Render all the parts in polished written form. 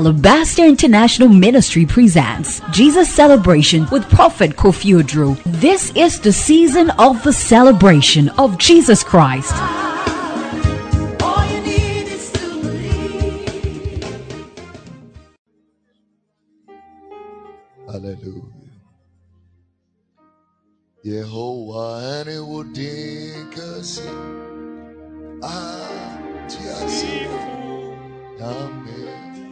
Alabaster International Ministry presents Jesus Celebration with Prophet Kofi Odro. This is the season of the celebration of Jesus Christ. Hallelujah. Yehovah and would kasi tiasi amen.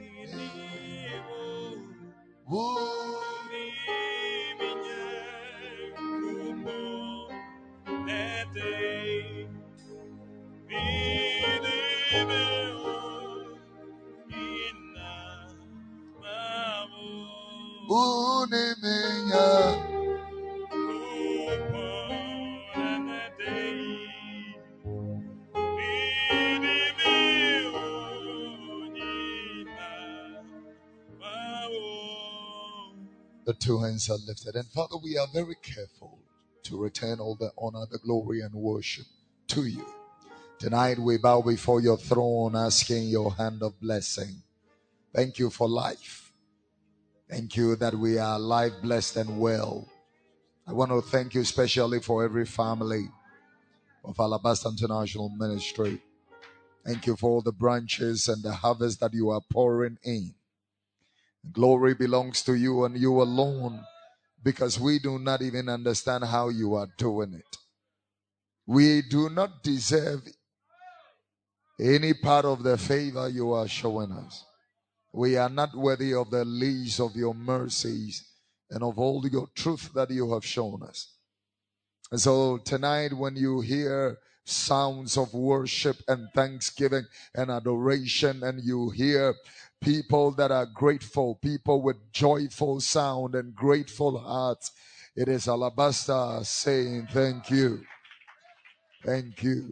The two hands are lifted. And Father, we are very careful to return all the honor, the glory, and worship to you. Tonight we bow before your throne, asking your hand of blessing. Thank you for life. Thank you that we are alive, blessed, and well. I want to thank you especially for every family of Alabaster International Ministry. Thank you for all the branches and the harvest that you are pouring in. Glory belongs to you and you alone, because we do not even understand how you are doing it. We do not deserve any part of the favor you are showing us. We are not worthy of the least of your mercies and of all your truth that you have shown us. And so tonight, when you hear sounds of worship and thanksgiving and adoration, and you hear people that are grateful, people with joyful sound and grateful hearts, it is Alabaster saying thank you. Thank you.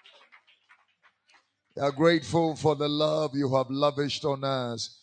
We are grateful for the love you have lavished on us.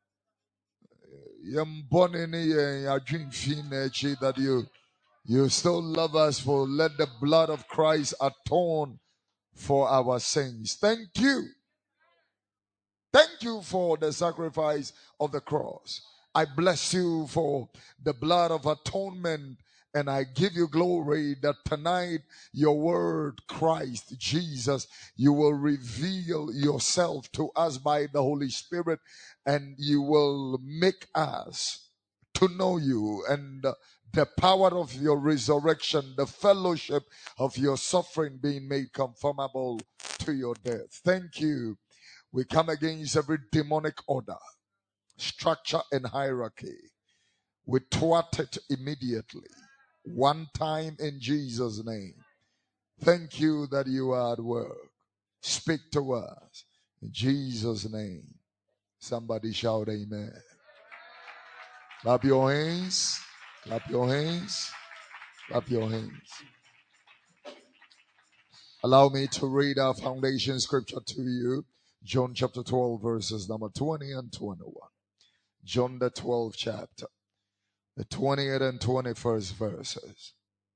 That you still love us, for let the blood of Christ atone for our sins. Thank you. Thank you for the sacrifice of the cross. I bless you for the blood of atonement, and I give you glory that tonight your word, Christ Jesus, you will reveal yourself to us by the Holy Spirit, and you will make us to know you and the power of your resurrection, the fellowship of your suffering being made conformable to your death. Thank you. We come against every demonic order, structure, and hierarchy. We thwart it immediately. One time in Jesus' name. Thank you that you are at work. Speak to us. In Jesus' name. Somebody shout amen. Clap your hands. Clap your hands. Clap your hands. Allow me to read our foundation scripture to you. John chapter 12 verses number 20 and 21. John the 12th chapter. The 20th and 21st verses.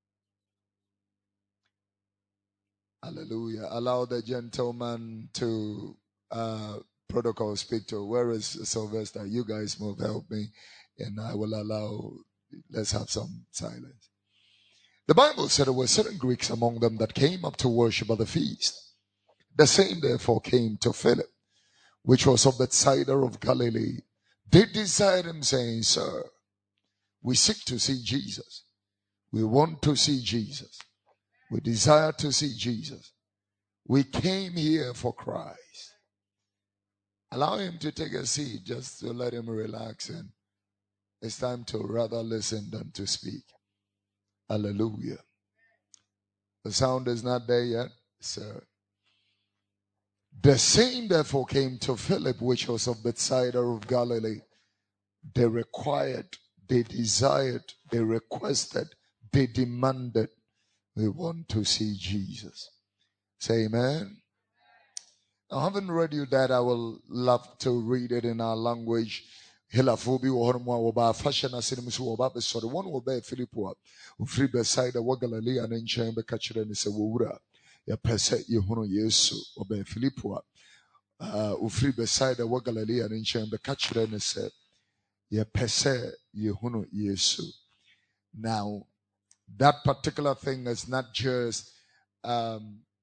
Hallelujah. Allow the gentleman to protocol speak to. Where is Sylvester? You guys move, help me. And I will allow, let's have some silence. The Bible said there were certain Greeks among them that came up to worship at the feast. The same therefore came to Philip, which was of Bethsaida of Galilee. They desired him, saying, Sir, we seek to see Jesus. We want to see Jesus. We desire to see Jesus. We came here for Christ. Allow him to take a seat just to let him relax, and it's time to rather listen than to speak. Hallelujah. The sound is not there yet, sir. The same therefore came to Philip, which was of Bethsaida of Galilee. They required, they desired, they requested, they demanded, we want to see Jesus. Say amen. I haven't read you that. I will love to read it in our language. Hilafobi wohormwa woba fashion asinim so woba be sori one wo be Philippo free beside the Galilee and nchen be ka kire ne se wowura ya pese ye hunu Yesu oba Philippo ufiri beside the Galilee and in Chamber catch and said, ye pese ye hunu yesu. Now, that particular thing is not just a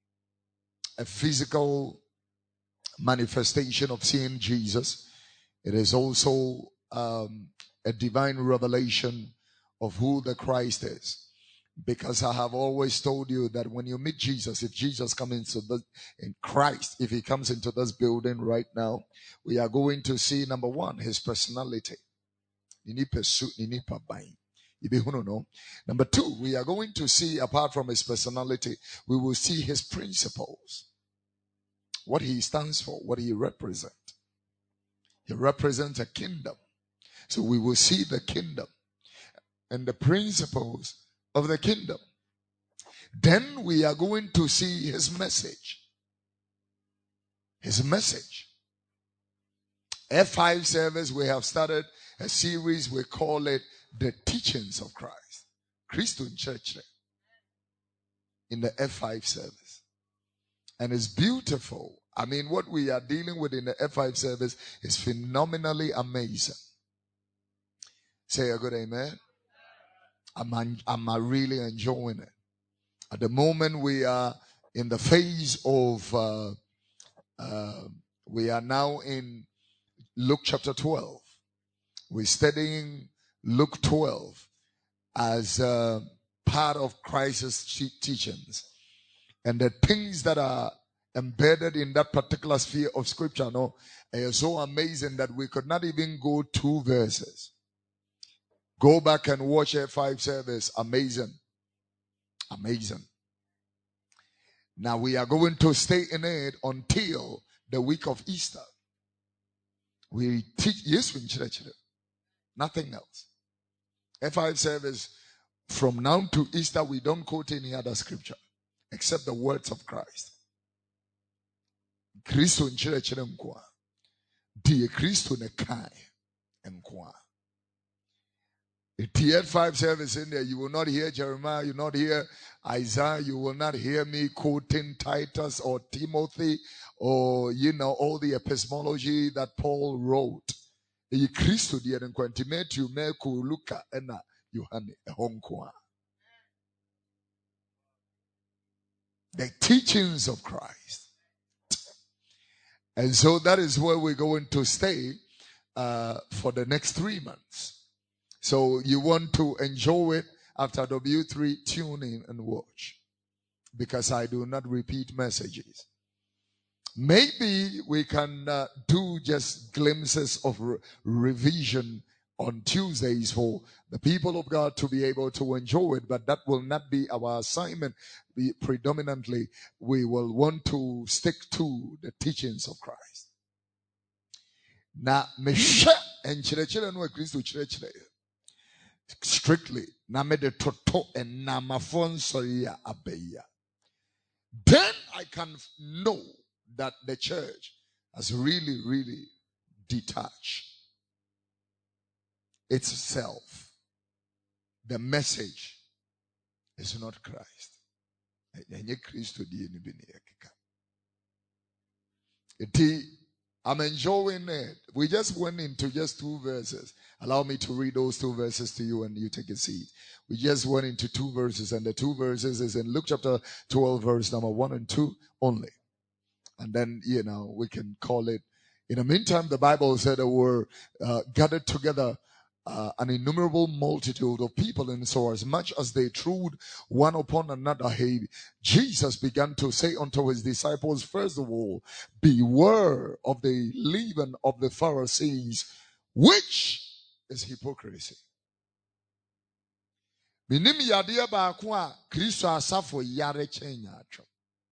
physical manifestation of seeing Jesus. It is also a divine revelation of who the Christ is. Because I have always told you that when you meet Jesus, if Jesus comes in Christ, if he comes into this building right now, we are going to see, number one, his personality. Number two, we are going to see, apart from his personality, we will see his principles. What he stands for, what he represents. He represents a kingdom. So we will see the kingdom and the principles of the kingdom. Then we are going to see his message. His message. F5 service, we have started a series, we call it The Teachings of Christ. Christian Church in the F5 service. And it's beautiful. I mean, what we are dealing with in the F5 service is phenomenally amazing. Say a good amen. I'm really enjoying it. At the moment, we are in the phase of, we are now in Luke chapter 12. We're studying Luke 12 as part of Christ's teachings. And the things that are embedded in that particular sphere of scripture, are so amazing that we could not even go 2 verses. Go back and watch F5 service. Amazing. Amazing. Now we are going to stay in it until the week of Easter. We teach, yes, we church. Nothing else. F5 service, from now to Easter, we don't quote any other scripture except the words of Christ. Christo in church nkwa. Die Christo ne kai nkwa. The T5 service in there, you will not hear Jeremiah, you will not hear Isaiah, you will not hear me quoting Titus or Timothy or, all the epistemology that Paul wrote. The Christo die nkwanti Matthew, Marko, Luka, ena Yohane ehonkwa. The teachings of Christ. And so that is where we're going to stay for the next 3 months. So you want to enjoy it after W3, tune in and watch. Because I do not repeat messages. Maybe we can do just glimpses of revision on Tuesdays for the people of God to be able to enjoy it. But that will not be our assignment. Predominantly, we will want to stick to the teachings of Christ. Now, Mesha and Chirechire no Christo Chirechire. Strictly, namede toto and namafon soria abeya. Then I can know that the church has really, really detached itself. The message is not Christ. I'm enjoying it. We just went into just 2 verses. Allow me to read those 2 verses to you and you take a seat. We just went into 2 verses, and the 2 verses is in Luke chapter 12, verse number 1 and 2 only. And then, we can call it. In the meantime, the Bible said there were gathered together an innumerable multitude of people, and so as much as they trod one upon another, Jesus began to say unto his disciples, first of all, beware of the leaven of the Pharisees, which is hypocrisy. Minim yadeɛ baako a Kristo asafo yare kyɛn atwa.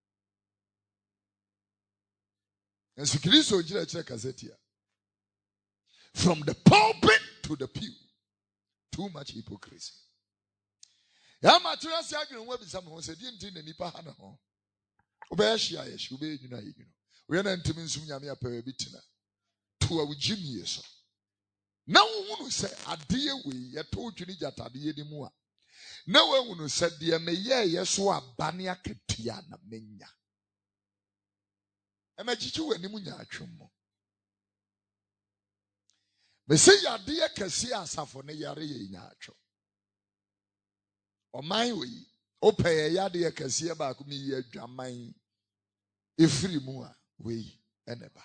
Nso Kristo kyerɛkyerɛ kasetia. From the pulpit to the pew. Too much hypocrisy. Ya material si agin we bisa me ho se di ntin na nipa ha na ho. Obehia ya shi obenyuna yenyuna. We na ntimi nsum nyame apawe bitina. To awugimi yeso. Na wo hunu se ade we ye to twini jatade ye di mu a. Na wo hunu se de me ye yeso abane akatua na menya. Emachichi we ni mu nyaatwom mo. Me say yade kese asafo ne yare ye nyaatwo. Oman we opeye yade kese ba ko mi yi adwaman efiri mu a we eneba.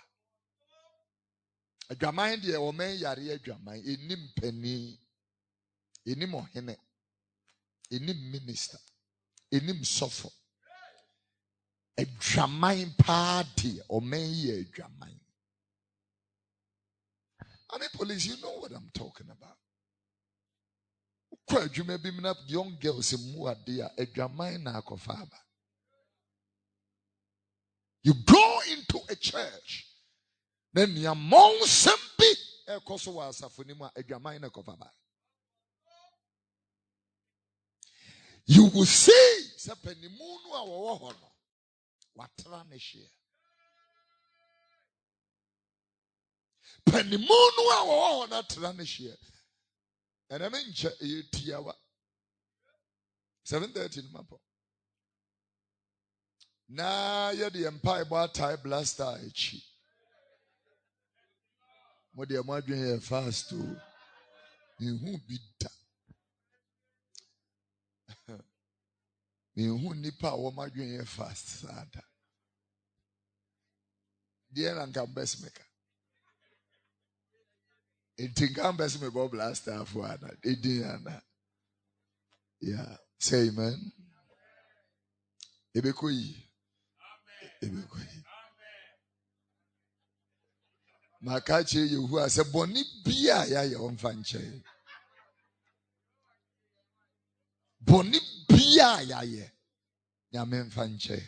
Adwaman de oman yare adwaman enim pani enim ohene enim minister enim sofo adwaman party oman yi adwaman. I mean, police, you know what I'm talking about. Quite you may be young girls in Muadia, a Jamina Kofaba. You go into a church, then your mom sembi a Kosowa Safunima, a Jamina Kofaba. You will see Sapenimunu or Wahono. What Ranishia? Penimunu or not Ranishia. And I mean, Tiawa 7:30 in Mapo. Na ya the empire bar tie blaster echi. Mo de mo adwen here fast to. Mehu bi da. Mehu nipa wo madwen here fast sada. Dear and come best maker. It can best me go blaster for ana. Ediana. Yeah. Say amen. Ebekoyi. Ebekoyi. Makache yehu ase boni bia ya ye onfa nche. Boni bia ya ye. Nyame mfa nche.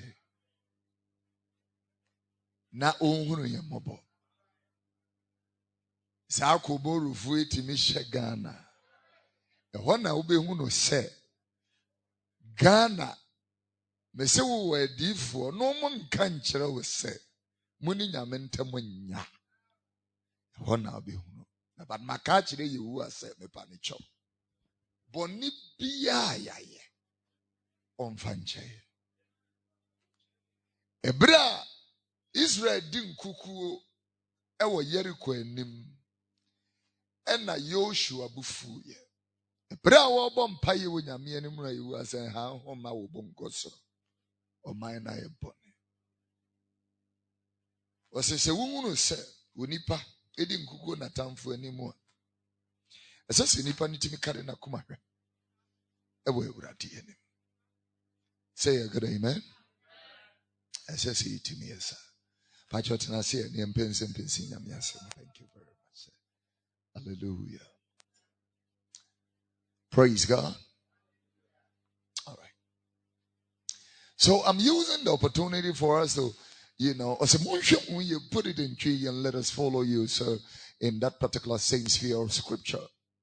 Na onhunu ye mobo. Sa koborufu etimi hye Ghana. Ehọ na obehu no se Ghana me se wo adifo no mo nka nkyere wo se muni nyame ntam nya. Ehọ na obehu no. Na bad maka kire yewu ase me pa ne cho. Boni bia ya ye. Onfa nche. Ebra Israel din kukuo ewo Jericho anim. Ena Yoshua bufu ye. Ebra wo bom paye wo nyame anim na yewu ase ha homa wo bonkoso. O man na ye bone. Osese wunu se onipa edi nkukuo na tamfo animu a. Esese nipa nitimi kare na kuma hwe. Ewo ewurade anim. Say a good amen. Esese itimi esa. Pachotena say ne mpense nyame ase. Thank you very much. Hallelujah. Praise God. All right. So I'm using the opportunity for us to, when you put it in tree and let us follow you. So in that particular same sphere of scripture.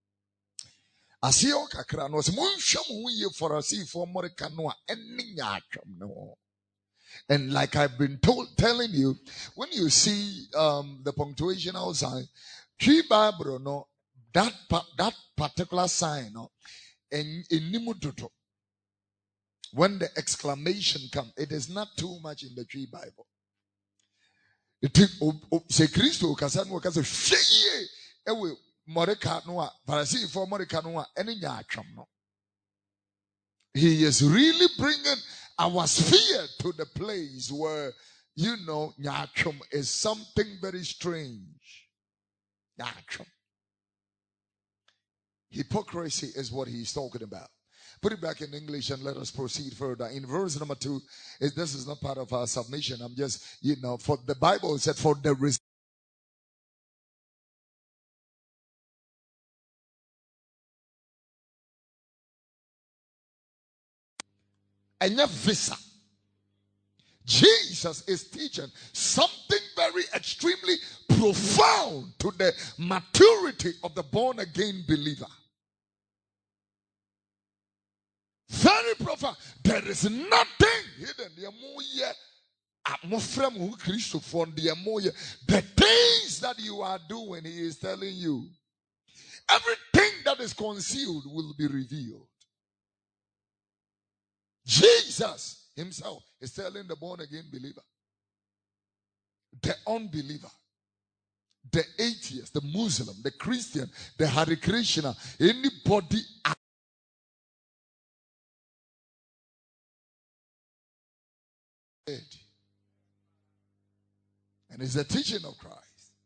Asio kakra no se monhwem ye for us for Morika no enya atwam no. And like I've been telling you, when you see the punctuational sign, tree Bible no that particular sign no in nimututo. When the exclamation comes, it is not too much in the tree Bible. It say Christo kasanu kaso sheye ewe Morika no parasi for Morika no enya atwam no. He is really bringing our sphere to the place where, nyachum is something very strange. Nyachum. Hypocrisy is what he's talking about. Put it back in English and let us proceed further. In verse number 2, this is not part of our submission. I'm just, for the Bible said, for the and your visa. Jesus is teaching something very extremely profound to the maturity of the born again believer. Very profound. There is nothing hidden. The things that you are doing, he is telling you. Everything that is concealed will be revealed. Jesus himself is telling the born again believer. the unbeliever, the atheist, the Muslim, the Christian, the Hare Krishna, anybody and it's the teaching of Christ.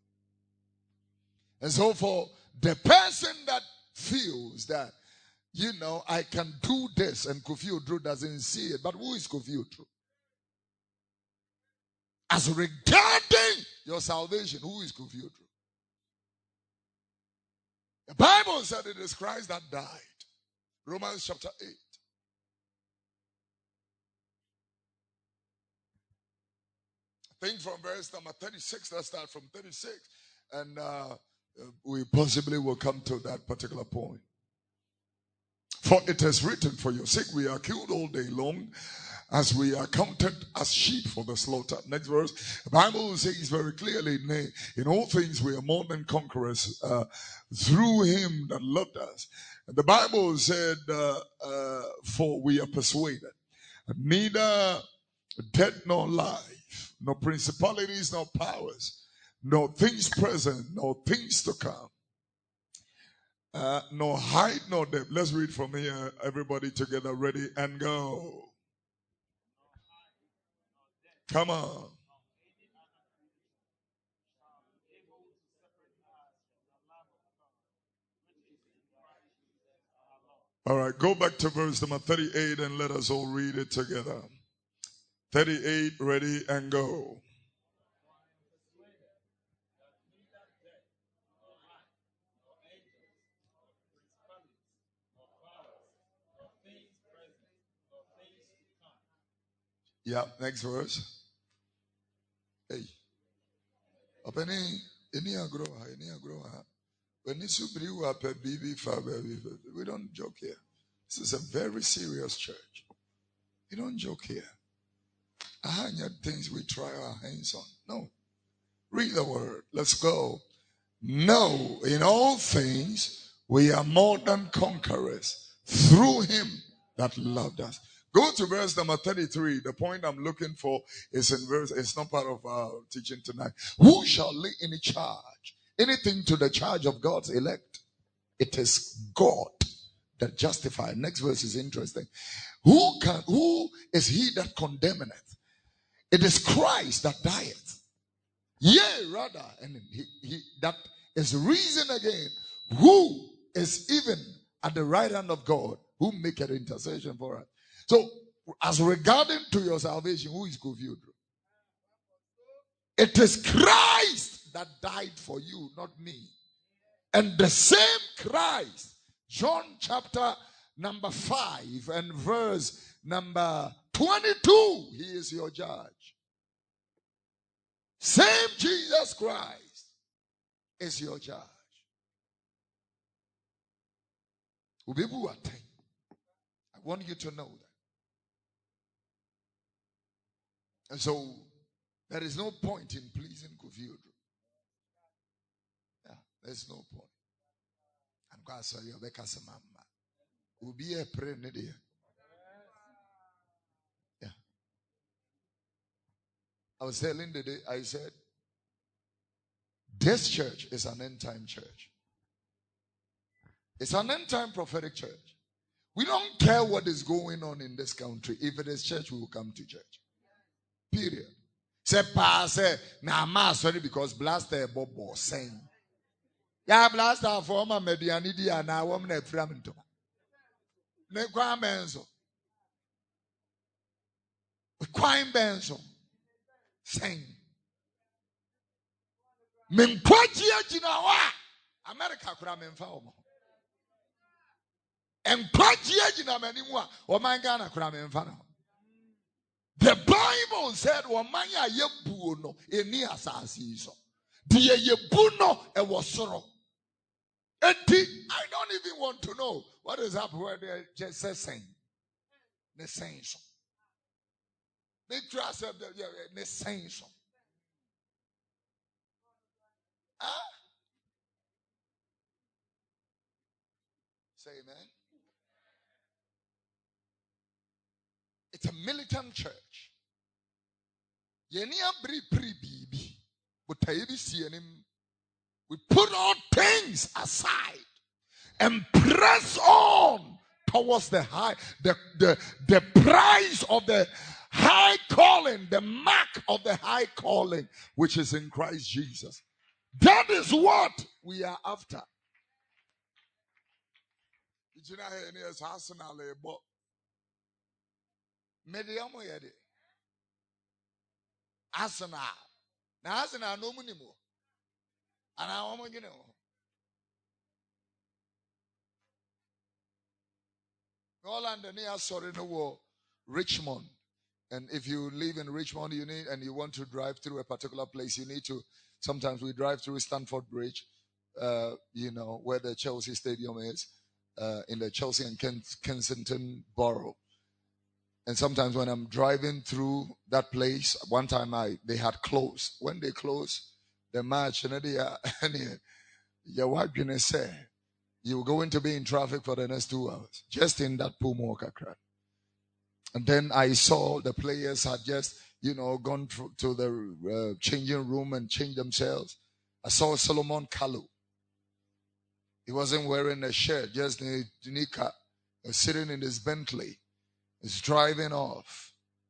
And so for the person that feels that, I can do this, and Kofi Odro doesn't see it, but who is Kofi Odro? As regarding your salvation, who is Kofi Odro? The Bible said it is Christ that died. Romans chapter 8. I think from verse number 36, let's start from 36. And we possibly will come to that particular point. For it is written, for your sake we are killed all day long, as we are counted as sheep for the slaughter. Next verse, the Bible says very clearly, nay, in all things we are more than conquerors through him that loved us. And the Bible said, for we are persuaded, neither death nor life, nor principalities nor powers, nor things present, nor things to come, nor height nor depth. Let's read from here, everybody together, ready and go. Come on. All right, go back to verse number 38 and let us all read it together. 38, ready and go. Yeah, next verse. Hey. We don't joke here. This is a very serious church. We don't joke here. Things we try our hands on. No. Read the word. Let's go. No, in all things we are more than conquerors through him that loved us. Go to verse number 33. The point I'm looking for is in verse, it's not part of our teaching tonight. Who shall lay any charge? Anything to the charge of God's elect? It is God that justifies. Next verse is interesting. Who is he that condemneth? It is Christ that dieth. Yea, rather, and he that is risen again, who is even at the right hand of God, who maketh intercession for us. So, as regarding to your salvation, who is confused? It is Christ that died for you, not me. And the same Christ, John chapter number 5 and verse number 22, he is your judge. Same Jesus Christ is your judge. I want you to know that. And so, there is no point in pleasing Kofi Odro. Yeah, there's no point. I'm going to say, you'll be a prayer. Yeah. I was telling the day, I said, this church is an end time church. It's an end time prophetic church. We don't care what is going on in this country. If it is church, we will come to church. Period. Say pass na sorry because blaster bobo saying. Yeah, blaster for my mediani dia na woman na framento. Ne kwa benzo. Kwa benzo. Saying. Menkwaji ajinawa. America kura memfa omo. Enkwaji ajinamaniwa. Omanga kura memfa no. The Bible said, "Wamanya yebu no eni asasi so. Die yebu no e wasoro." I don't even want to know what is up where they just saying. The saying so. They trust the saying so. Huh? Say amen. It's a militant church. Yenia bri bibi. We put all things aside and press on towards the prize of the high calling, the mark of the high calling, which is in Christ Jesus. That is what we are after. Arsenal. Now Arsenal no money more. And I want to know. Holland near sorry no war. Richmond. And if you live in Richmond, and you want to drive through a particular place, you need to. Sometimes we drive through Stamford Bridge, where the Chelsea Stadium is, in the Chelsea and Kensington Borough. And sometimes when I'm driving through that place, one time they had closed. When they closed the match, you're going to be in traffic for the next 2 hours, just in that Pumwalker crowd. And then I saw the players had just, gone to the changing room and changed themselves. I saw Solomon Kalou. He wasn't wearing a shirt, just a nika, sitting in his Bentley. He's driving off.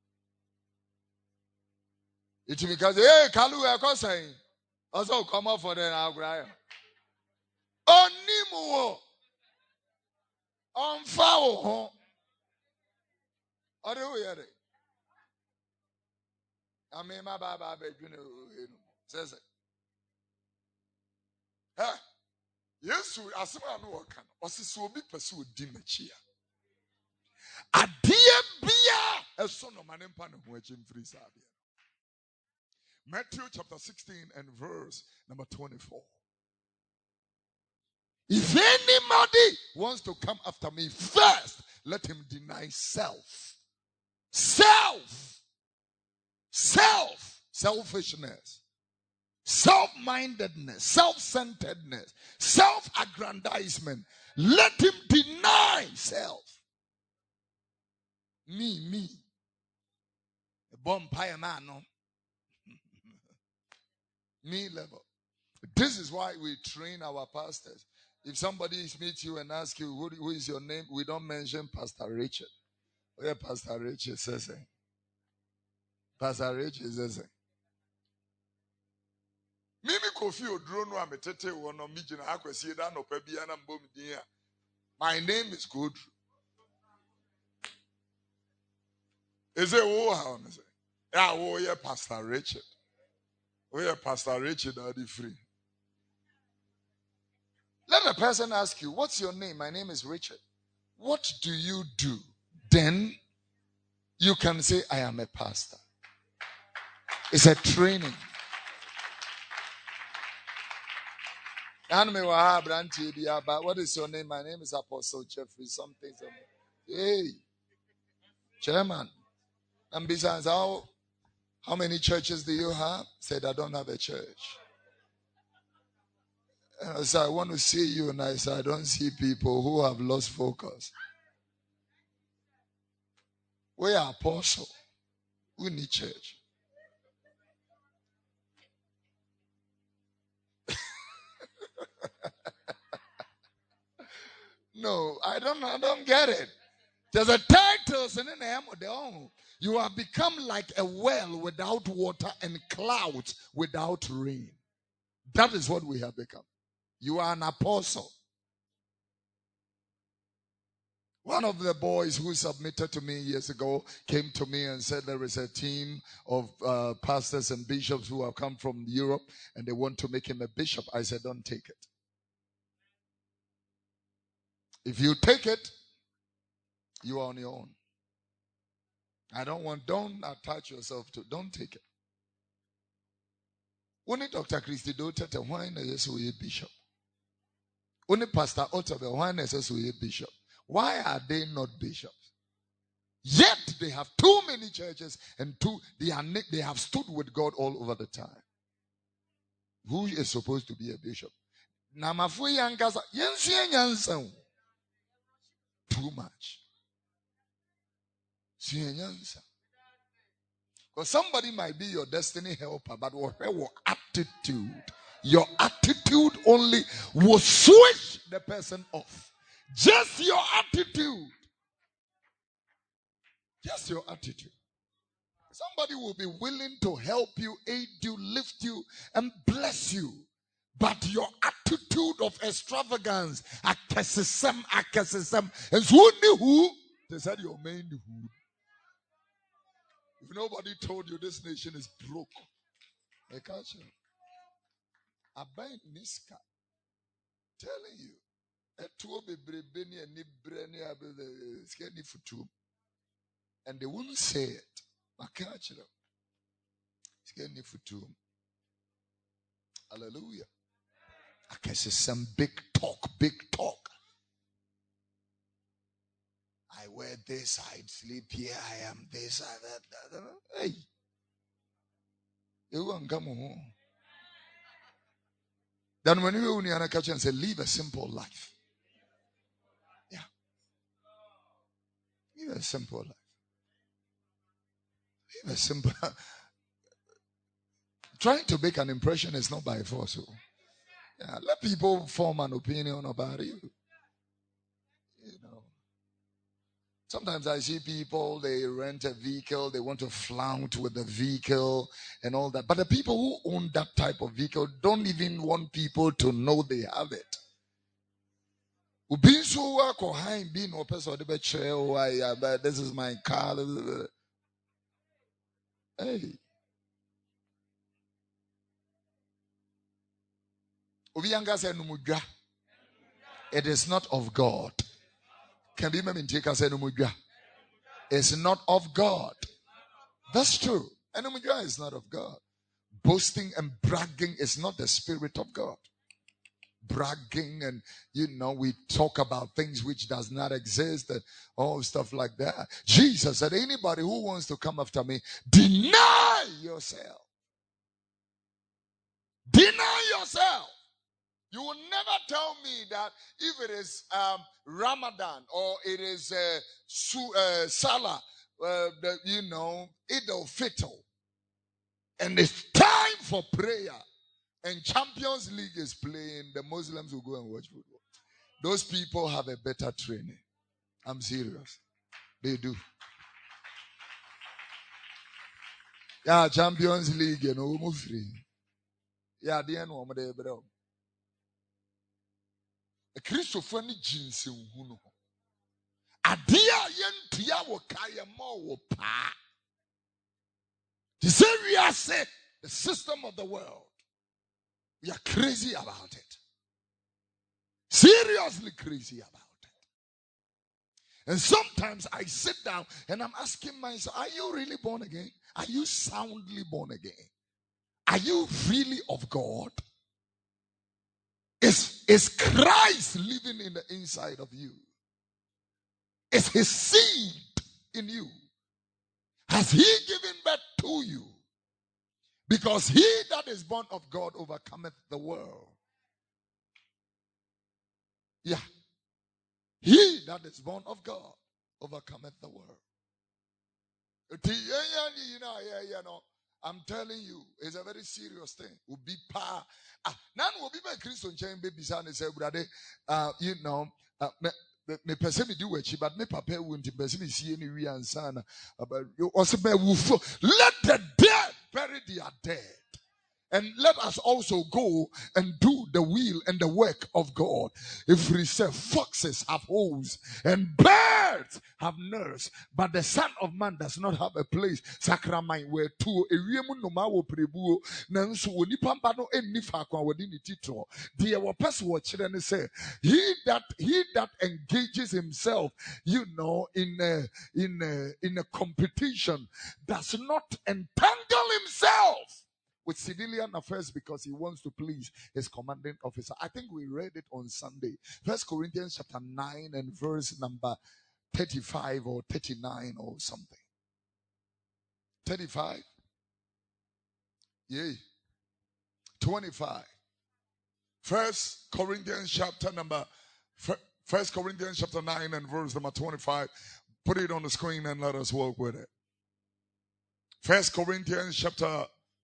It's because, hey, Kalou, I'm saying, also come up for the Algraya. Onimuo. On foul. What do you hear? I mean, my baba, says it. Huh? Yes, as I know, can also be pursued Dimachia. A dear beer, a son of Manimpan who are in free Sabia. Matthew chapter 16 and verse number 24. If anybody wants to come after me, first let him deny self. Selfishness, self-mindedness, self-centeredness, self-aggrandizement. Let him deny self. Me. A bonfire man, no. Me level. This is why we train our pastors. If somebody meets you and asks you, who is your name? We don't mention Pastor Richard. Where Pastor Richard says it. Pastor Richard says it. Mimi Kofi Odrono ametete wono mijina akwesi da no pa bia na mbom din a. My name is Godru. Is it wo ha on say? Yeah, wo ye Pastor Richard. Wo ye Pastor Richard are the free. Let the person ask you, what's your name? My name is Richard. What do you do? Then you can say, I am a pastor. It's a training. But what is your name? My name is Apostle Jeffrey. Something. Hey, Chairman. And besides, how many churches do you have? Said, I don't have a church. And I said, I want to see you. And I said, I don't see people who have lost focus. We are apostle. We need church. No, I don't get it. There's a title in the name of the own. You have become like a well without water and clouds without rain. That is what we have become. You are an apostle. One of the boys who submitted to me years ago came to me and said there is a team of pastors and bishops who have come from Europe and they want to make him a bishop. I said, don't take it. If you take it, you are on your own. Don't attach yourself to, don't take it. Only Dr. Christy Dotete, why is a bishop? Only Pastor Otabe, why is a bishop? Why are they not bishops? Yet they have too many churches and they have stood with God all over the time. Who is supposed to be a bishop? Too much. Because somebody might be your destiny helper, but whatever attitude, your attitude only will switch the person off. Just your attitude. Just your attitude. Somebody will be willing to help you, aid you, lift you, and bless you. But your attitude of extravagance, akesisem, and who? They said your main who. If nobody told you this nation is broke, I can't share. I buy Niska. Telling you. And they wouldn't say it. I can't share. Hallelujah. I guess it's some big talk. I wear this, I sleep here, I am this, I that. Hey. You won't come home. Then when you in a catch and say, live a simple life. Yeah. Live a simple life. Live a simple Trying to make an impression is not by force. So. Yeah, let people form an opinion about you. You know. Sometimes I see people, they rent a vehicle, they want to flaunt with the vehicle and all that. But the people who own that type of vehicle don't even want people to know they have it. This is my car. Hey. It is not of God. Can be it's not of God. That's true. Enumujah is not of God. Boasting and bragging is not the spirit of God. Bragging and, we talk about things which does not exist and all stuff like that. Jesus said, anybody who wants to come after me, deny yourself. Deny yourself. You will never tell me that if it is Ramadan or it is Salah, Eid al-Fitr, and it's time for prayer, and Champions League is playing, the Muslims will go and watch football. Those people have a better training. I'm serious. They do. Yeah, Champions League, almost free. Yeah, the end one day, bro. A Christopher ni jinsi uhuno. Adia yentia wakaya mo pa. The serious the system of the world. We are crazy about it. Seriously crazy about it. And sometimes I sit down and I'm asking myself, are you really born again? Are you soundly born again? Are you really of God? Is Christ living in the inside of you? Is his seed in you? Has he given birth to you? Because he that is born of God overcometh the world. Yeah. He that is born of God overcometh the world. I'm telling you, it's a very serious thing. Ubi pa. Nan ubi ba Christian chain baby son is brother. Me person me do wechi, but me papa won't person me see any we and son. But you also be wufo. Let the dead bury their dead. And let us also go and do the will and the work of God. If we say foxes have holes and birds have nests, but the Son of Man does not have a place. Sacramine where two ewiemu no ma wo prebuo nanso woni pamba no enni fa kwa wodi ni titro. The person what children say he that engages himself, in a competition does not entangle himself with civilian affairs because he wants to please his commanding officer. I think we read it on Sunday. 1 Corinthians chapter 9 and verse number 35 or 39 or something. 35? Yeah. 25. 1 Corinthians chapter 9 and verse number 25. Put it on the screen and let us walk with it. 1 Corinthians chapter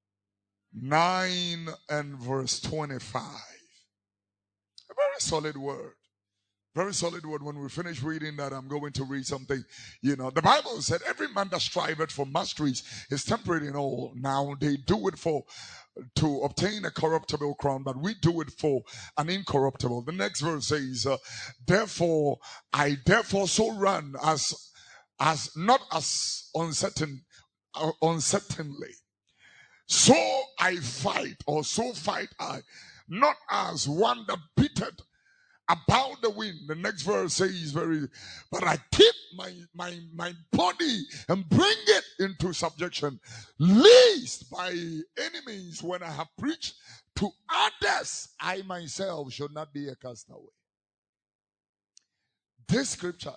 9 and verse 25. A very solid word. Very solid word. When we finish reading that, I'm going to read something. The Bible said, every man that striveth for masteries is temperate in all. Now they do it to obtain a corruptible crown, but we do it for an incorruptible. The next verse says, therefore so run as not as uncertainly. So I fight, or so fight I, not as one that beateth about the wind. The next verse says but I keep my body and bring it into subjection, lest by any means when I have preached to others, I myself should not be a castaway. This scripture,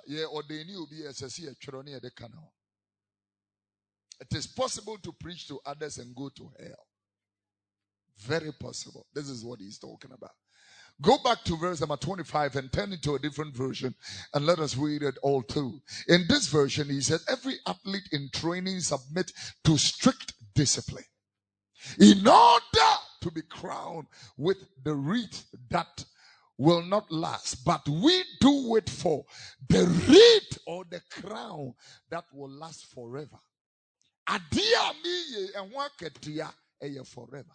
it is possible to preach to others and go to hell. Very possible. This is what he's talking about. Go back to verse number 25 and turn it to a different version and let us read it all too. In this version, he said, every athlete in training submit to strict discipline in order to be crowned with the wreath that will not last, but we do it for the wreath or the crown that will last forever. Adia mi and waketia forever.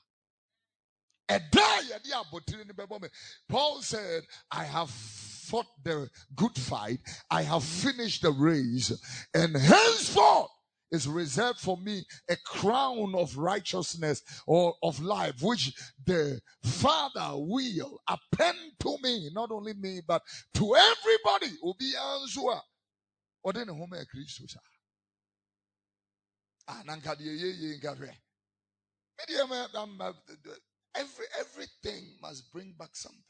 Paul said, I have fought the good fight, I have finished the race, and henceforth is reserved for me a crown of righteousness or of life, which the Father will append to me, not only me, but to everybody who be answer. Or then home a Christus. Everything must bring back something.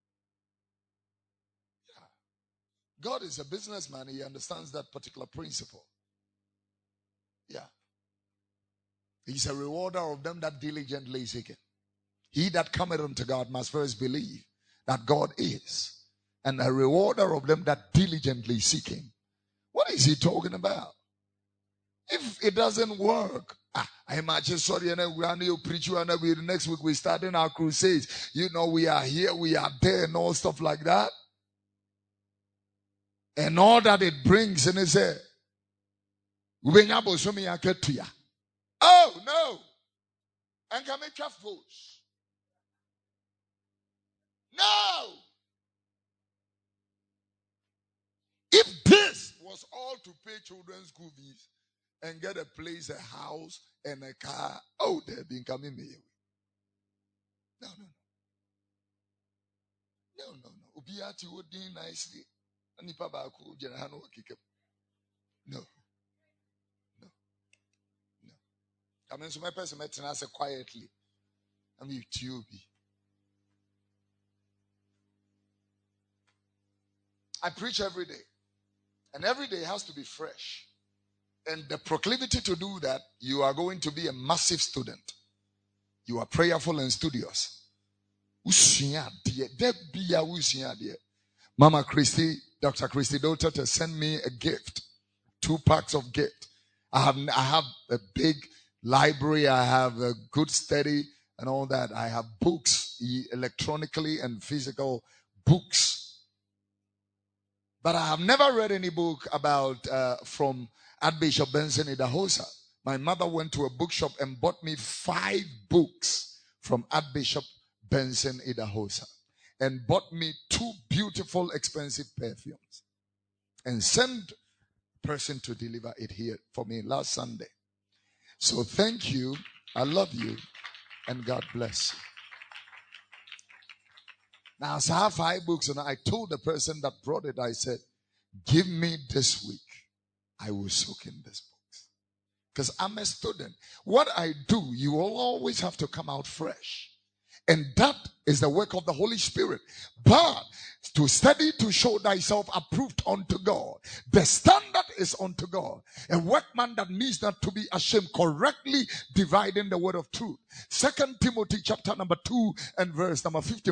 Yeah. God is a businessman. He understands that particular principle. Yeah. He's a rewarder of them that diligently seek him. He that cometh unto God must first believe that God is, and a rewarder of them that diligently seek him. What is he talking about? If it doesn't work, I imagine, sorry, and we preach you, and next week we start in our crusades. We are here, we are there, and all stuff like that. And all that it brings, and it's a oh no, and can make votes. No. If this was all to pay children's school fees and get a place, a house, and a car, oh, they've been coming me. No. Ubiati would do nicely. No. I mean, so my person met us quietly. I mean, you be. I preach every day. And every day has to be fresh. And the proclivity to do that, you are going to be a massive student. You are prayerful and studious. Mama Christy, Dr. Christy Dota, to send me a gift. 2 packs of gift. I have a big library. I have a good study and all that. I have books, electronically and physical books. But I have never read any book about from Archbishop Benson Idahosa. My mother went to a bookshop and bought me 5 books from Archbishop Benson Idahosa and bought me 2 beautiful, expensive perfumes and sent a person to deliver it here for me last Sunday. So thank you. I love you and God bless you. Now, so I have 5 books, and I told the person that brought it, I said, give me this week. I will soak in these books. Because I'm a student. What I do, you will always have to come out fresh. And that is the work of the Holy Spirit. But to study to show thyself approved unto God. The standard is unto God. A workman that needs not to be ashamed, correctly dividing the word of truth. 2 Timothy chapter number 2 and verse number 15.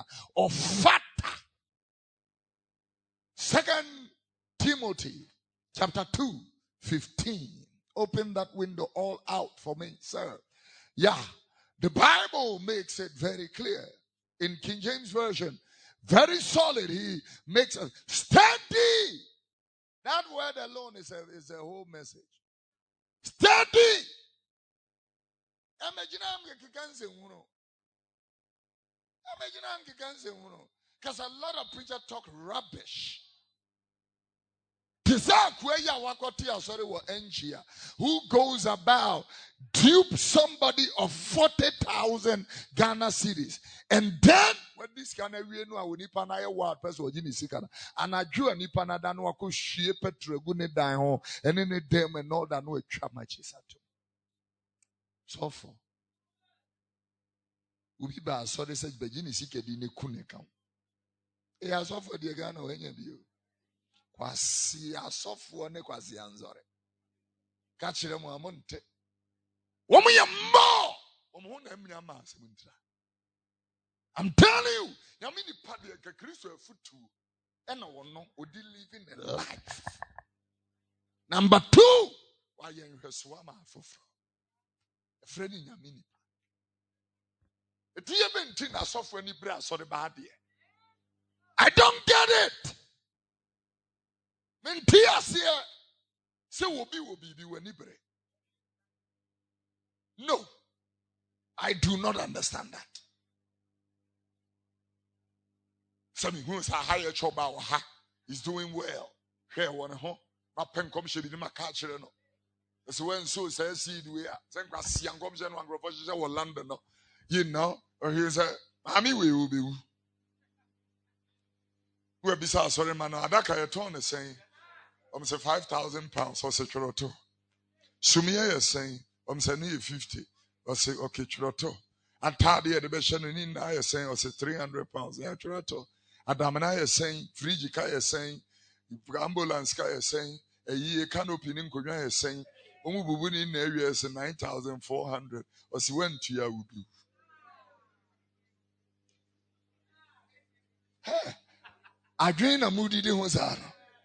Second Timothy Chapter 2, 15. Open that window all out for me, sir. Yeah. The Bible makes it very clear. In King James Version, very solid. He makes a steady. That word alone is a whole message. Steady. Because a lot of preachers talk rubbish. Who goes about dupe somebody of 40,000 Ghana cedis, and then when this Ghana we know we nipa na word person we ni sika na and adwo nipa na da no akohwie petregu ne dan ho ene ne dem and all that no atwa matches ato so for ubi ba so de say be ni sika di ne ku ne kan e aso for de Ghana o enya bio kwasi asofo ne kwasi anzore ka kire mu amonte wo mo ye mo wo mo na amnya ma asemuntra. I'm telling you, Yamini Paddy and Christo Futu, and no one would living a life. Number 2, why you in her swama for a friend in Yamini. If you haven't seen a software any brass or the bad year, I don't get it. Mentias here, so will be when Ibre. No, I do not understand that. Somebody who's a higher job is doing well. Here, one home. My pen comes to be my culture. So when so says, see, we are. Thank God, young comes and one professor or London. You know, or he said, Mammy, we will be. We're beside sorry, man. Adaka, your tone is saying, say 5,000 pounds or say Choroto. Sumia is saying, say 50 or say, okay, Choroto. And Tadia, the best in I is saying, or say 300 pounds. Yeah, Choroto. Adamana is saying, Frijika is saying, ambulance guy is saying, a year canopy in Korea is saying, Umubu in areas 9,400 or she went to Yahudu. Hey, I drain a moody de Hosano.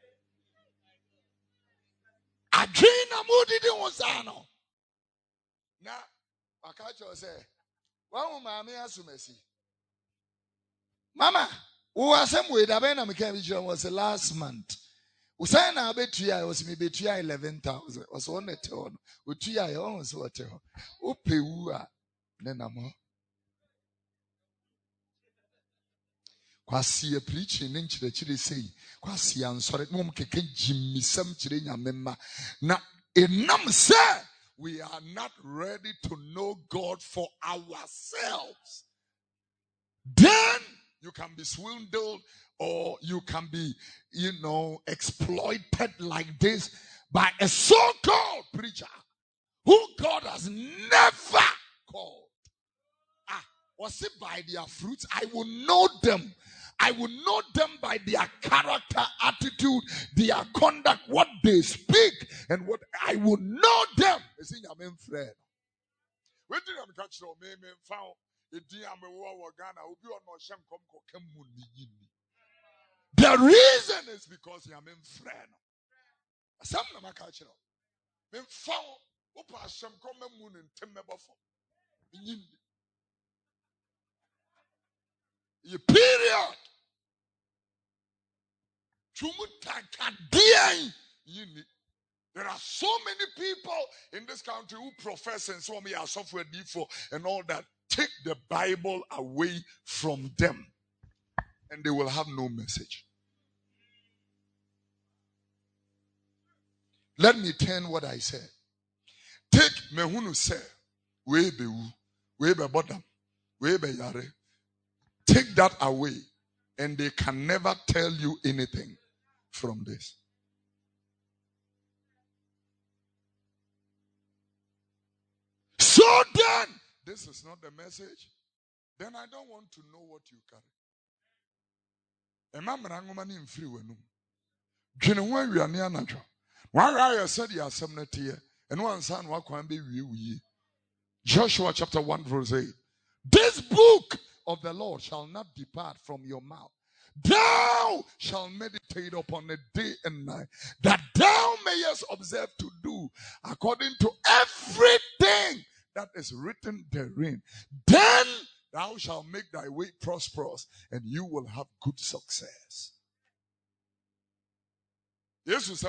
I drain a moody de Hosano. Now, I catch you say, one mammy has to mercy. Mama, who was some way that Ben McCavision was the last month. Usana na betuya was me betuya 11,000 was on the tone. Utuya almost what upeua nenamo. Kwasi preaching in chile say kwasi answer mom keke jimmy some chile nyamema. Na enam say we are not ready to know God for ourselves. Then you can be swindled or you can be, exploited like this by a so-called preacher who God has never called. Was it by their fruits? I will know them. I will know them by their character, attitude, their conduct, what they speak, and what I will know them. Friend. When did I catch your name and found? The reason is because you are my friend. Some of my culture. Men found Opa Shem come moon and Timebofo. Period. There are so many people in this country who profess and so many are software default and all that. Take the Bible away from them and they will have no message. Let me turn what I said. Take mehunu say, we be bottom, we be yare. Take that away and they can never tell you anything from this. So then, this is not the message. Then I don't want to know what you carry. Joshua chapter 1 verse 8. This book of the Lord shall not depart from your mouth, thou shalt meditate upon it day and night, that thou mayest observe to do according to everything that is written therein. Then thou shalt make thy way prosperous, and you will have good success. Jesus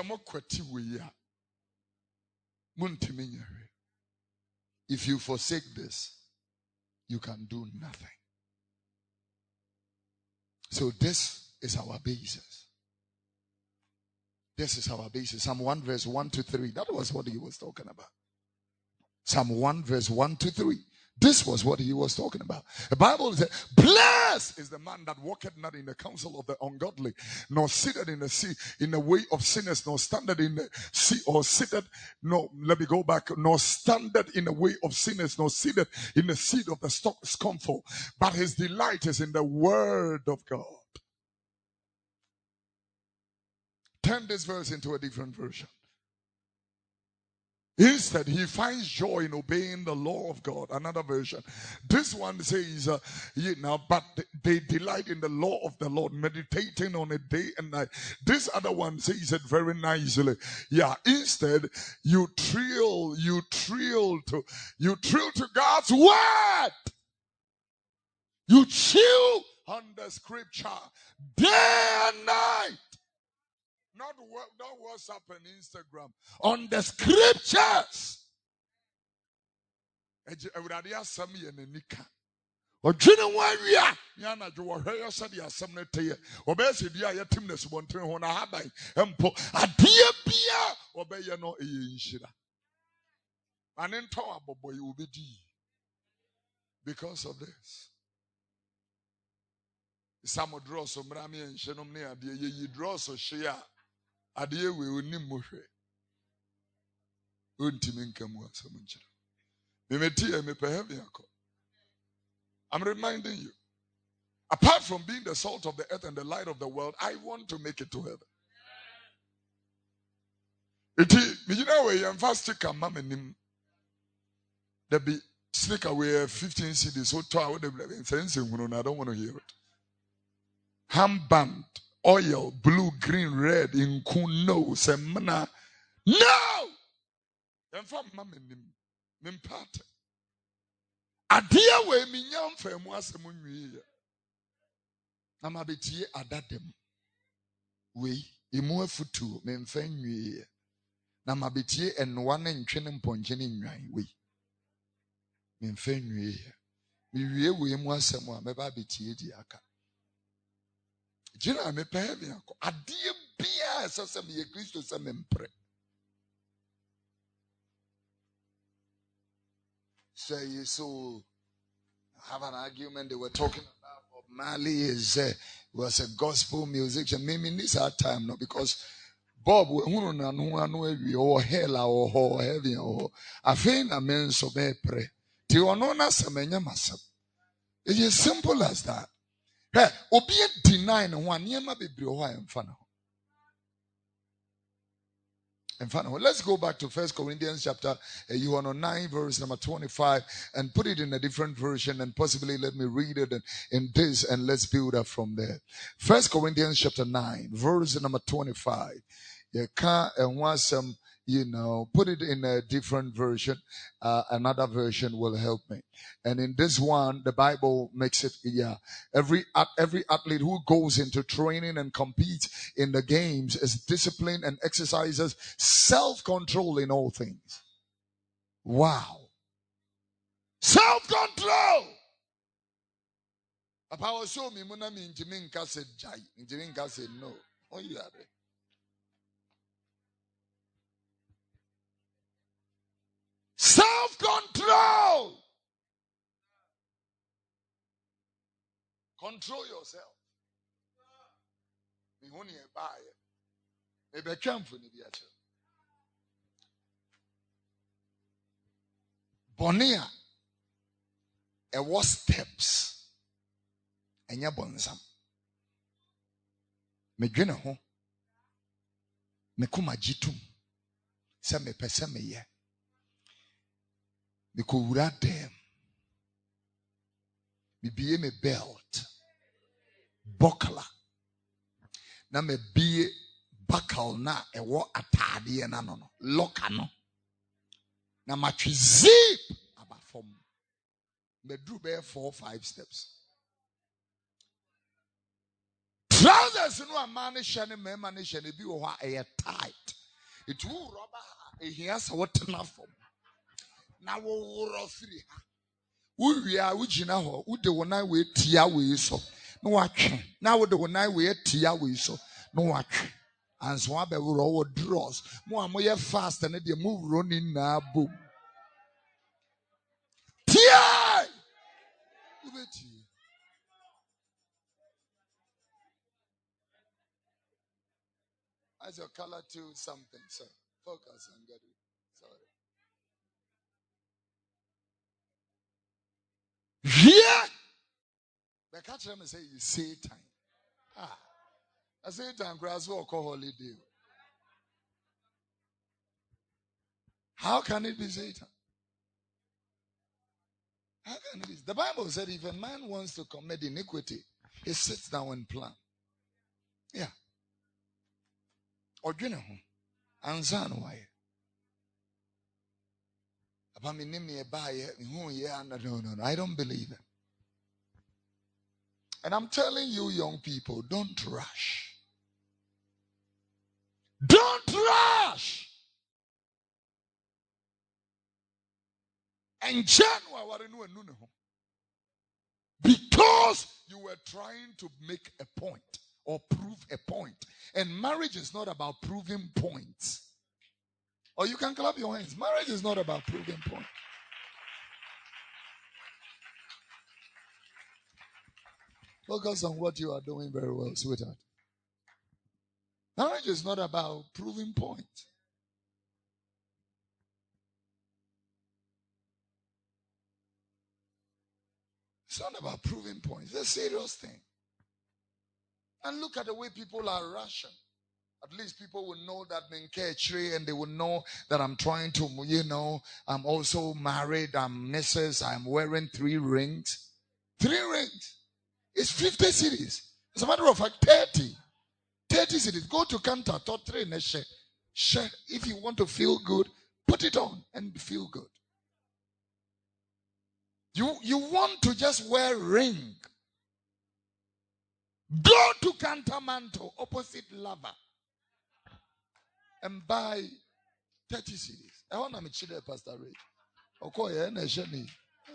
if you forsake this, you can do nothing. So this is our basis. This is our basis. Psalm 1 verse 1 to 3. That was what he was talking about. Psalm 1 verse 1 to 3. This was what he was talking about. The Bible says, blessed is the man that walketh not in the counsel of the ungodly, nor sitteth in the way of sinners, nor standeth in the sea, or sitteth, no, let me go back, nor standeth in the way of sinners, nor sitteth in the seat of the scornful, but his delight is in the word of God. Turn this verse into a different version. Instead, he finds joy in obeying the law of God. Another version. This one says, but they delight in the law of the Lord, meditating on it day and night. This other one says it very nicely. Yeah, instead, you thrill to God's word. You chew on the scripture day and night. Not WhatsApp and Instagram. On the scriptures. Because of this. Some draw some rami and shenom ne adie ye draw so share adie we onim mohwe ontimi nkamu asam nkyere me meti e me pehave yakọ. I'm reminding you, apart from being the salt of the earth and the light of the world, I want to make it to heaven. Iti me yina we yam fast stick am manim there be stick away 15 cedis so to away the sense hunu na I don't want to hear it. Handband, oil, blue, green, red, in kuno, semana. No! And for mamma, mimpate. Adia we minyam fe muasemunwi. Namabetie adadem. We, imu futu, memfenwi. Namabetie enwane ntwene mponjene nwan we. Memfenwi. Miwie we muasemu a meba betie di aka. Jina me pehave yako adie bia sasa me Kristo sa mempre. So have an argument. They were talking about Bob Marley was a gospel musician. Maybe in this hard time no, because Bob or hell or heaven or I think a man so be pray. Ti onona samenya masam. It is simple as that. Hey, obi deny no one niema bebre ho emfa na. Let's go back to 1 Corinthians chapter 9 verse number 25 and put it in a different version, and possibly let me read it in this and let's build up from there. 1 Corinthians chapter 9 verse number 25. You can't want some, put it in a different version. Another version will help me. And in this one, the Bible makes it, every athlete who goes into training and competes in the games is disciplined and exercises self-control in all things. Wow. Self-control. Apawo show me muna mi ntimi nka se jai, ntimi nka se no. Oh yeah. Self-control. Control yourself. Bonia. It was steps. Enya bonsam. Me dwene ho. Me kuma jitum. Se me pese me ye. Me ko wura dem. Me biye me belt. Buckler. na me bie bakal na ewo atade na no loka no na matwe zip abafom me dru be 4-5 steps trousers no amane hye ne mema ne hye ne bi wo ha e tight it will rubber ehia sa wotena fom na wo woro firi ha wo wia wo gina ho wo de wo nan we tia we so no watwe na wo de wo nan we tia we so no watwe anso abewro wo draws mo amoye fast na de mo wro ni na bom tia ubeti as your color to something sir focus and get it sorry yeah the catch them say you Satan I Satan grass walk holiday. How can it be Satan? How can it be? The Bible said if a man wants to commit iniquity, he sits down and plan. Yeah. Or you know, ansan why? No. I don't believe it. And I'm telling you, young people, don't rush. Don't rush. And January, because you were trying to make a point or prove a point. And marriage is not about proving points. Or you can clap your hands. Marriage is not about proving points. Focus on what you are doing very well, sweetheart. Marriage is not about proving points. It's not about proving points. It's a serious thing. And look at the way people are rushing. At least people will know that I'm engaged and they will know that I'm trying to, I'm also married, I'm Mrs., I'm wearing 3 rings. 3 rings. It's 50 cities. As a matter of fact, 30 cities. Go to Kanta, top 3 and share. If you want to feel good, put it on and feel good. You want to just wear ring. Go to Cantamanto, opposite Lava, and buy 30 CDs. I want to meet you there, Pastor Ray. Okay, and Shani.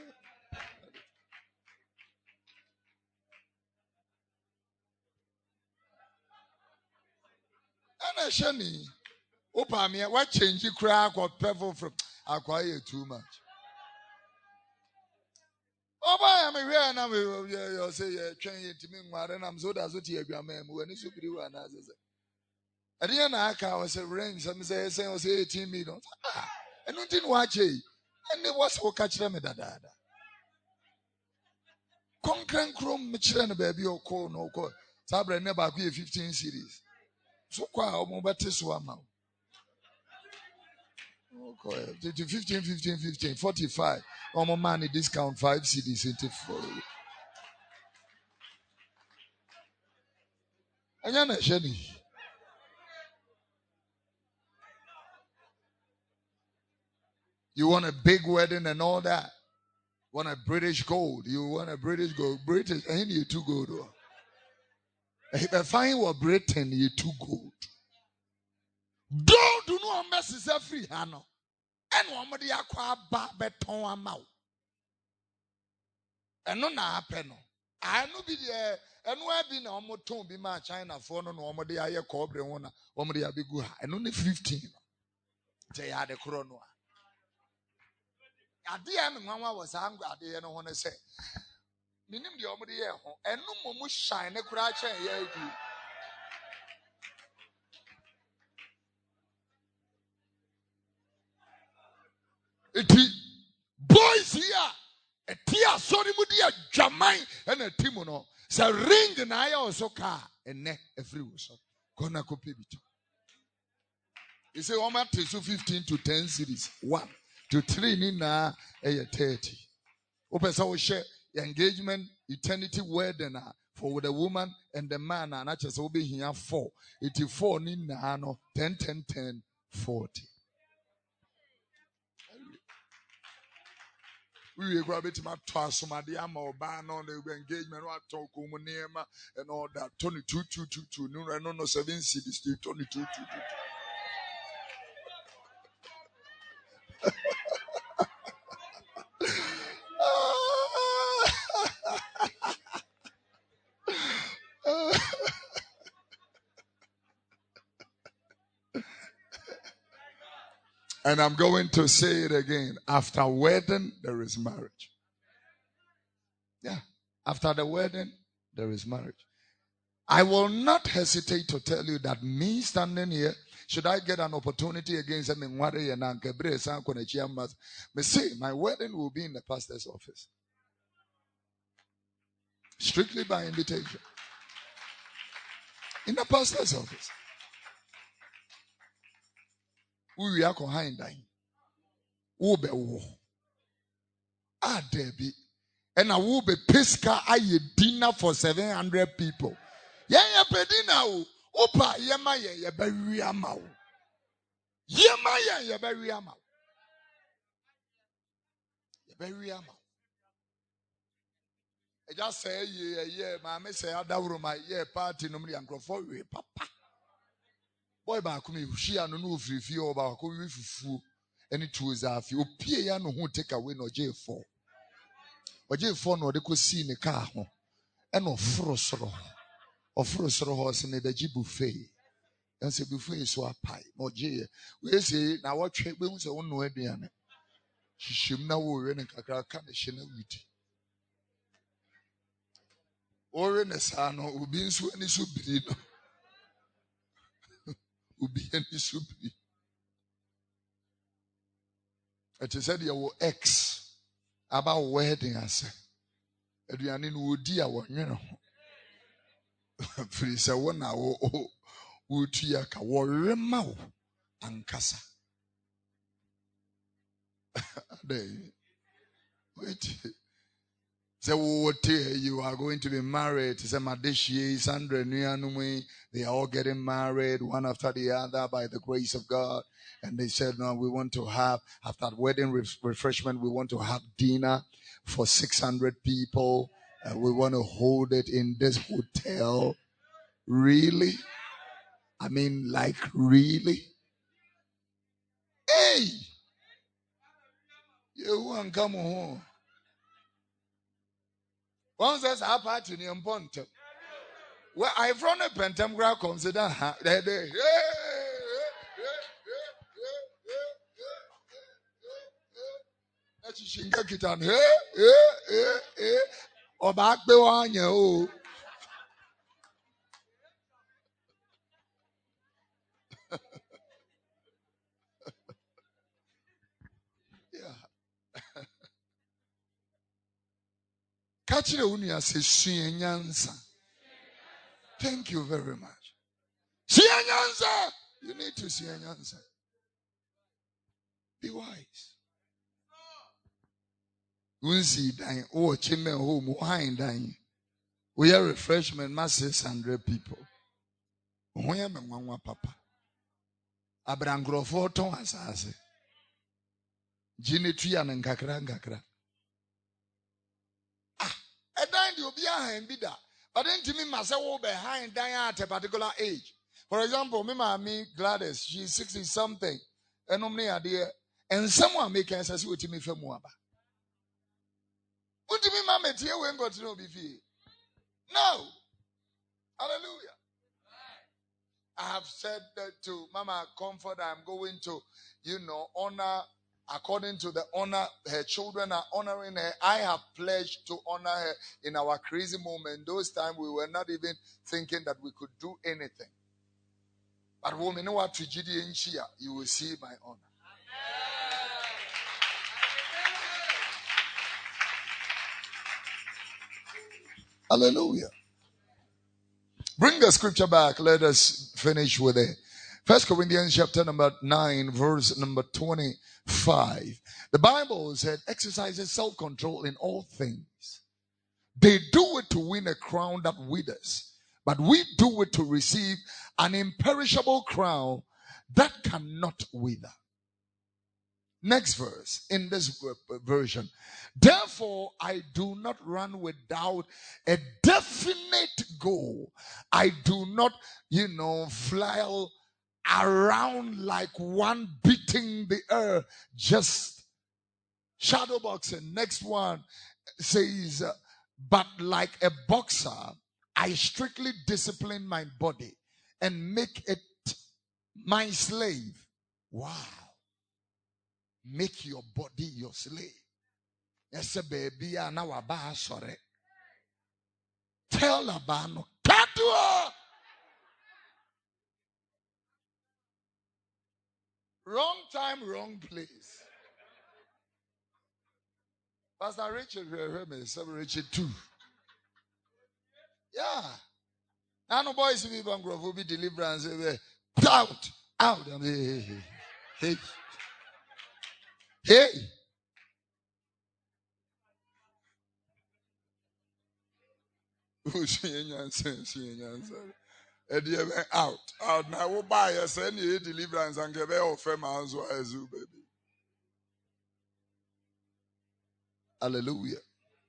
And Shani, open me. What change you crack or pebble from? I acquire too much. Oh, I am here now. You say you're trying to me, and I'm so that's what you're going to when it's super one as I didn't know I was a ring. Some say 18 million. And don't didn't watch it. And it was so catch them at that. Concrete chrome, Michelin, baby, or call no call. Sabre never be 15 series. So quite a mobile swam. Okay, 15, 45. Omo money discount 5 CDs into 4. And you're not Jenny. You want a big wedding and all that. Want a British gold. You want a British gold. British, and you too gold. If I find what Britain, you too gold. Don't do no mess is a free hano. And one of the aqua beton amount. And no na happen. I know be there. And where be no more tone be my China for no more the air cobre one of the abigu and only 15. They had a chrono. At the end, Mama was angry. I didn't want to say. Minim the omri here, and no more shine a crash and yeah. It boys here, a tear sorry mudia jamai and a timono. So ring and I also car and ne a free so. Gonna copy it. You say, Oma to 15 to 10 cities. 1 to 3 nina a 30. Open so share engagement, eternity wedding For with the woman and the man, and I just will be here 4. It is 4 in 10, 10, 10, 40. We grab it my toss my diama or ban on the engagement or talk and all that. 22, 2, 2, 2. No, 7 cities, 22, 2, 2, 2. And I'm going to say it again. After wedding, there is marriage. Yeah. After the wedding, there is marriage. I will not hesitate to tell you that me standing here, should I get an opportunity against me say my wedding will be in the pastor's office. Strictly by invitation. In the pastor's office. We are behind dying. Ube wo. Ah, Debbie. And I will be pesca aye dinner for 700 people. Yeah, pedina. Opa, yema ye bury amao. Yema ye bury amao. Ye bury amao. I just say yeah, mammy say I don't my party no me for we papa. Boy ba kumi she anu no free or ba ko we fufu any tools afi opie ya no ho take away no J4. O J4 no de ko si ne car ho. E no foro soro. Oforo soro ho se ne daji buffet. And say buffet so apai. No J. We say na what we say won no aduane. Hihim na wo we ne kakra ka ne hye na witi. Ore ne sa no obi nso ani so biri no. Obi ani so biri. It is said your ex about wedding ase. Aduane no odi a wonwe no. Free say wona wo tua ka wo rema wo ankasa. Wait. Say you are going to be married. Say Madeshie, Sandra, Nuyanumi, they are all getting married one after the other by the grace of God. And they said, no, we want to have, after wedding refreshment, we want to have dinner for 600 people. We want to hold it in this hotel. Really? I mean, like, really? Hey! You want to come home? Once there's a party in Ponte. Well, I from a pentamgra consider they or back the one you. Catch the unia says Nyansa. Thank you very much. Nyansa. You need to see Nyansa. Be wise. Unsi dying, oh, chimney home, wine dying. We are refreshment, mass 600 people. We am a papa. Abrangro photo as I say. Ginetri and Kakra. A dine you'll be behind bidder. But then to me, myself behind dying at a particular age. For example, me Gladys, she's 60 something. And idea. And someone make us as with me from Waba. What do you mean, Mamma? Here we got to know before. No. Hallelujah. I have said that to Mama Comfort, I'm going to, honor according to the honor her children are honoring her. I have pledged to honor her in our crazy moment. Those times we were not even thinking that we could do anything. But when you know what tragedy in Shia, you will see my honor. Hallelujah. Bring the scripture back. Let us finish with it. 1 Corinthians chapter number 9, verse number 25. The Bible said, exercise self-control in all things. They do it to win a crown that withers, but we do it to receive an imperishable crown that cannot wither. Next verse in this version. Therefore, I do not run without a definite goal. I do not, fly around like one beating the air, just shadow boxing. Next one says, but like a boxer, I strictly discipline my body and make it my slave. Wow. Make your body your slave. Yes, baby, now about sorry. Tell about no tattoo. Wrong time, wrong place. Pastor Richard, Richard too. Yeah. Now no boys will be deliverance. Out. Hey. Hey. Out. Now we'll buy us any deliverance and give her famous baby. Hallelujah.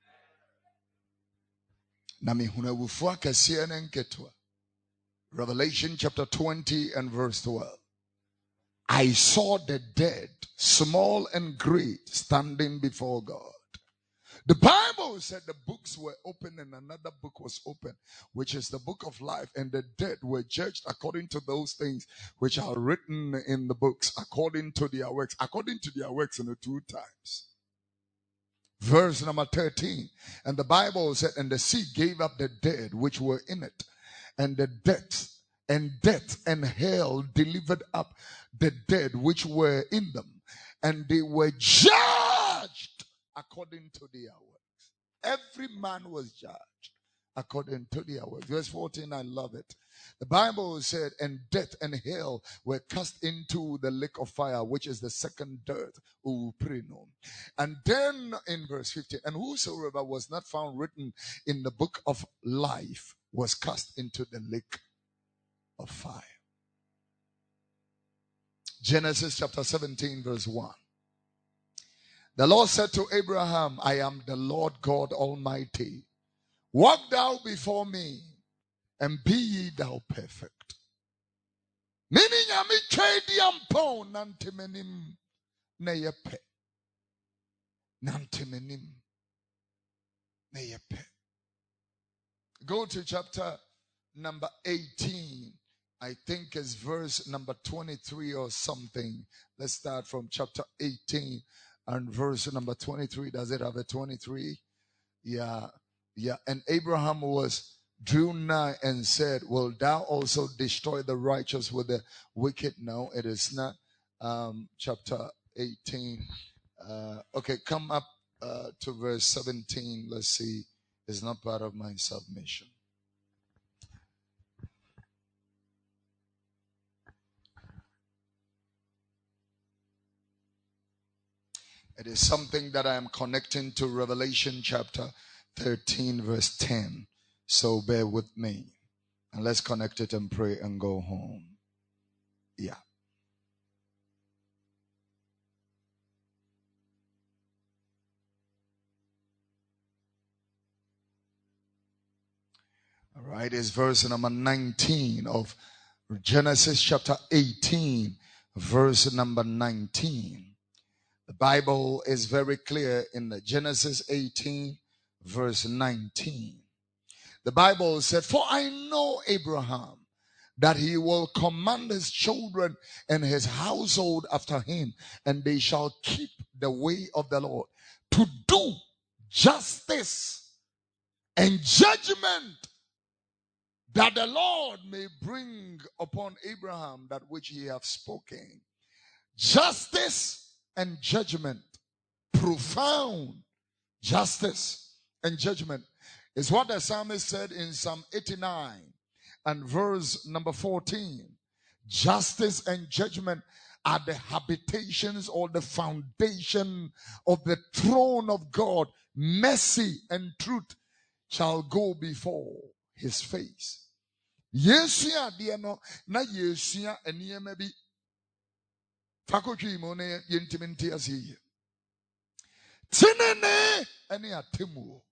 Revelation chapter 20 and verse 12. I saw the dead, small and great, standing before God. The Bible said the books were open and another book was open, which is the book of life, and the dead were judged according to those things which are written in the books, according to their works in the 2 times. Verse number 13. And the Bible said, and the sea gave up the dead which were in it, and the death and hell delivered up the dead which were in them, and they were judged according to their works. Every man was judged according to their works. Verse 14, I love it. The Bible said, and death and hell were cast into the lake of fire, which is the second death. And then in verse 15, and whosoever was not found written in the book of life was cast into the lake of fire. Genesis chapter 17 verse 1. The Lord said to Abraham, I am the Lord God Almighty. Walk thou before me, and be ye thou perfect. Meaning yami chediampon nantimenim neyepe. Nantimenim neyepe. Go to chapter number 18. I think it's verse number 23 or something. Let's start from chapter 18 and verse number 23. Does it have a 23? Yeah. And Abraham drew nigh and said, will thou also destroy the righteous with the wicked? No, it is not. Chapter 18. Okay, come up to verse 17. Let's see. It's not part of my submission. It is something that I am connecting to Revelation chapter 13 verse 10. So bear with me. And let's connect it and pray and go home. Yeah. All right, it's verse number 19 of Genesis chapter 18, verse number 19. The Bible is very clear in the Genesis 18, verse 19. The Bible said, for I know Abraham, that he will command his children and his household after him, and they shall keep the way of the Lord, to do justice and judgment, that the Lord may bring upon Abraham that which he hath spoken. Justice and judgment, profound justice and judgment, is what the psalmist said in Psalm 89 and verse number 14. Justice and judgment are the habitations or the foundation of the throne of God. Mercy and truth shall go before his face. Yesua deɛ no na yesua nneɛma bi fakotwi mu ne yɛntimi nte ase yie. Tenene ɛne atemmuo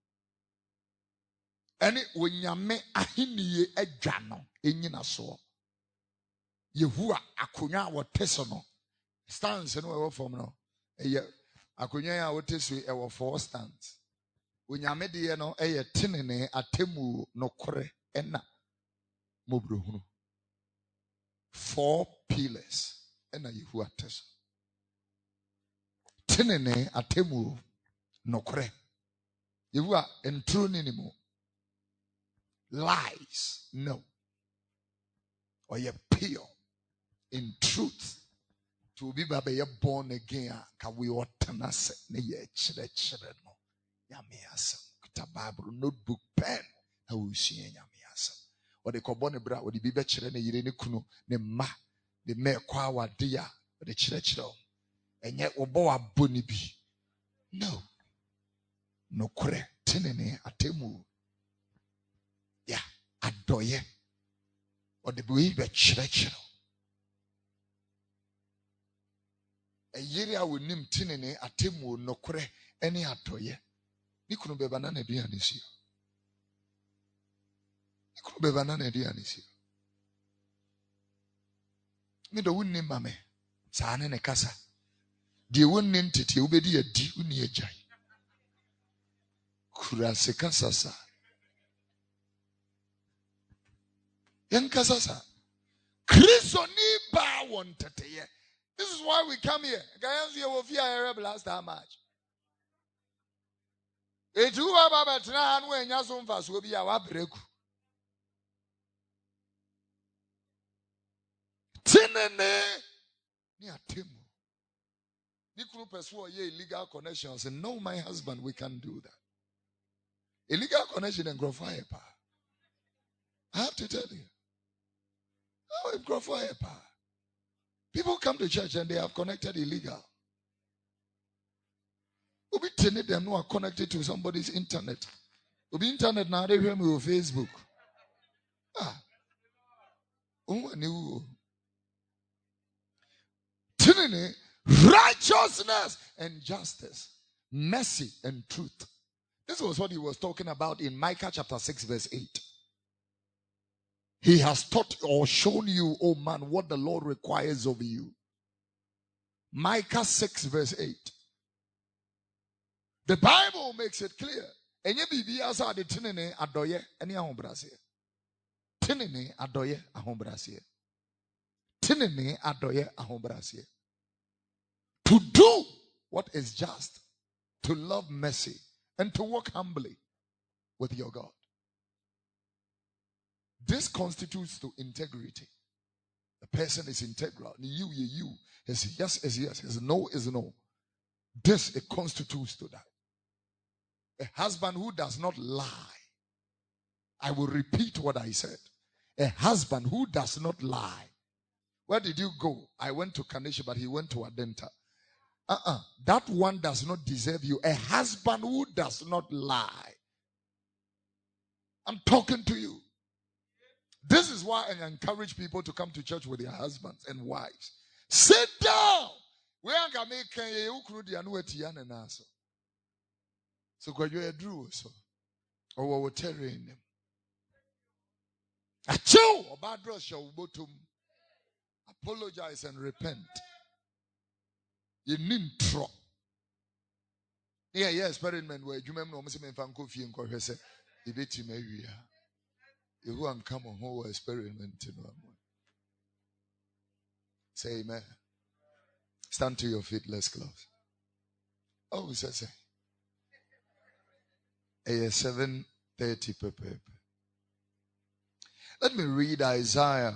ɛne onyame ahennie adwa no ɛnyina soɔ. Yehowa akonnwa a wɔte so no stands no ɛwɔ fam no ɛyɛ akonnwa a wɔte so ɛwɔ 4 stands. Onyame deɛ no ɛyɛ tenene atemmuo nokore ɛna mobrohunu. 4 pillars ɛna Yehowa te so. Tenene atemmuo nokore. Yehowa ntro ne mu. Lies, no. Or you're pure in truth. To be born again, can we ought to say, no. Yamiasam, the Bible, notebook, pen, I will see Yamiasam. Or the Cobone bra, or the Bibetcher and the Yirenikuno, the ma, the mere Kwawa dia, or the church, and yet Oboa Bunibi. No. No kore, tenene, atemu. Yeah, adoye. Or the Bibe church. A year will name tinene atemu no kore any atoye. Nikunu be banana dianisio. Nikunu be banana dianisio. Me do wunni mame. Saane ne kasa. Die wunni ntiti ubedi ya di uni ejai. Kurase kasasa. Yen kasasa. Kristo ni ba wonteteye. This is why we come here. Guys, we will fear a rebel last time much. It you about now when Yasun Fast will be our break. Tinene near Timu. Nikuru pursue ye illegal connections and no, my husband, we can do that. Illegal connection and grow fire power. I have to tell you. How it grow fire power. People come to church and they have connected illegal. Ubi tene them who are connected to somebody's internet. Ubi internet now they hear me on Facebook. Tinene, righteousness and justice, mercy and truth. This was what he was talking about in Micah chapter 6 verse 8. He has taught or shown you, oh man, what the Lord requires of you. Micah 6 verse 8. The Bible makes it clear. Enye bibi asa de tinene adoye eni ahombrase. Tinene adoye ahombrase. Tinene adoye ahombrase. To do what is just, to love mercy, and to walk humbly with your God. This constitutes to integrity. The person is integral. You. His yes is yes. His no is no. This, it constitutes to that. A husband who does not lie. I will repeat what I said. A husband who does not lie. Where did you go? I went to Kanisha, but he went to Adenta. That one does not deserve you. A husband who does not lie. I'm talking to you. This is why I encourage people to come to church with their husbands and wives. Sit down. We are going to make a so graduate drew so or we're tearing them. A chill or bad dress shall bottom. Apologize and repent. You need tro. Yeah, experiment where you remember almost in Fancofi and Corvese. The bit maybe. You who am come on whole experiment. Say amen. Stand to your feet, let's close. Oh, we say. 7:30 per. Let me read Isaiah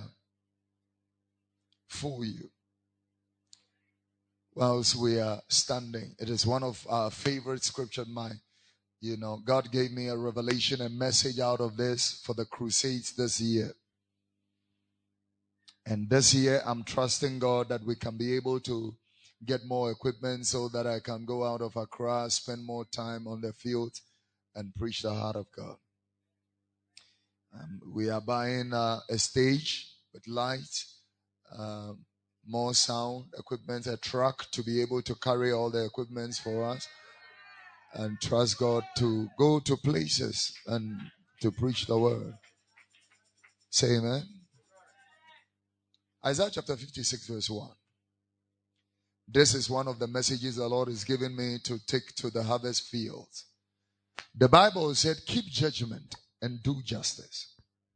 for you. Whilst we are standing, it is one of our favorite scripture. God gave me a revelation and message out of this for the crusades this year. And this year, I'm trusting God that we can be able to get more equipment so that I can go out of Accra, spend more time on the field and preach the heart of God. We are buying a stage with lights, more sound equipment, a truck to be able to carry all the equipment for us, and trust God to go to places and to preach the word. Say amen. Isaiah chapter 56 verse 1. This is one of the messages the Lord is giving me to take to the harvest fields. The Bible said, keep judgment and do justice.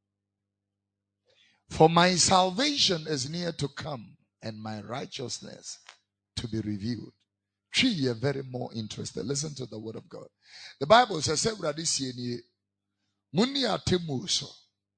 For my salvation is near to come and my righteousness to be revealed. Three, you're very more interested. Listen to the word of God. The Bible says, Muni atemuso.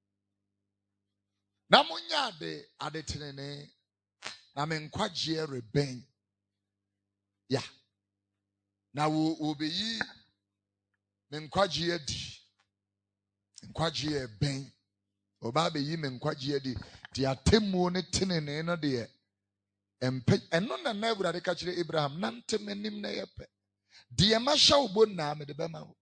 Na munya de adetenene. Na menkwaje reben. Yeah. Na wo be yi menkwaje di. Menkwaje ben. Oba be yi menkwaje di. Di atemu ne tenene no de. Eno na Awurade ka kire Abraham nante manim na yepe. De ma hya obo na me de bema ho.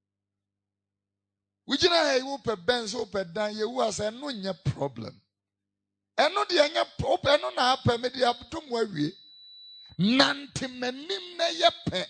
Wujina he wo pe ben so pe dan ye wu asa no nya problem. Eno de nya problem no na apa me de abdom wawie. Nante manim na yepe.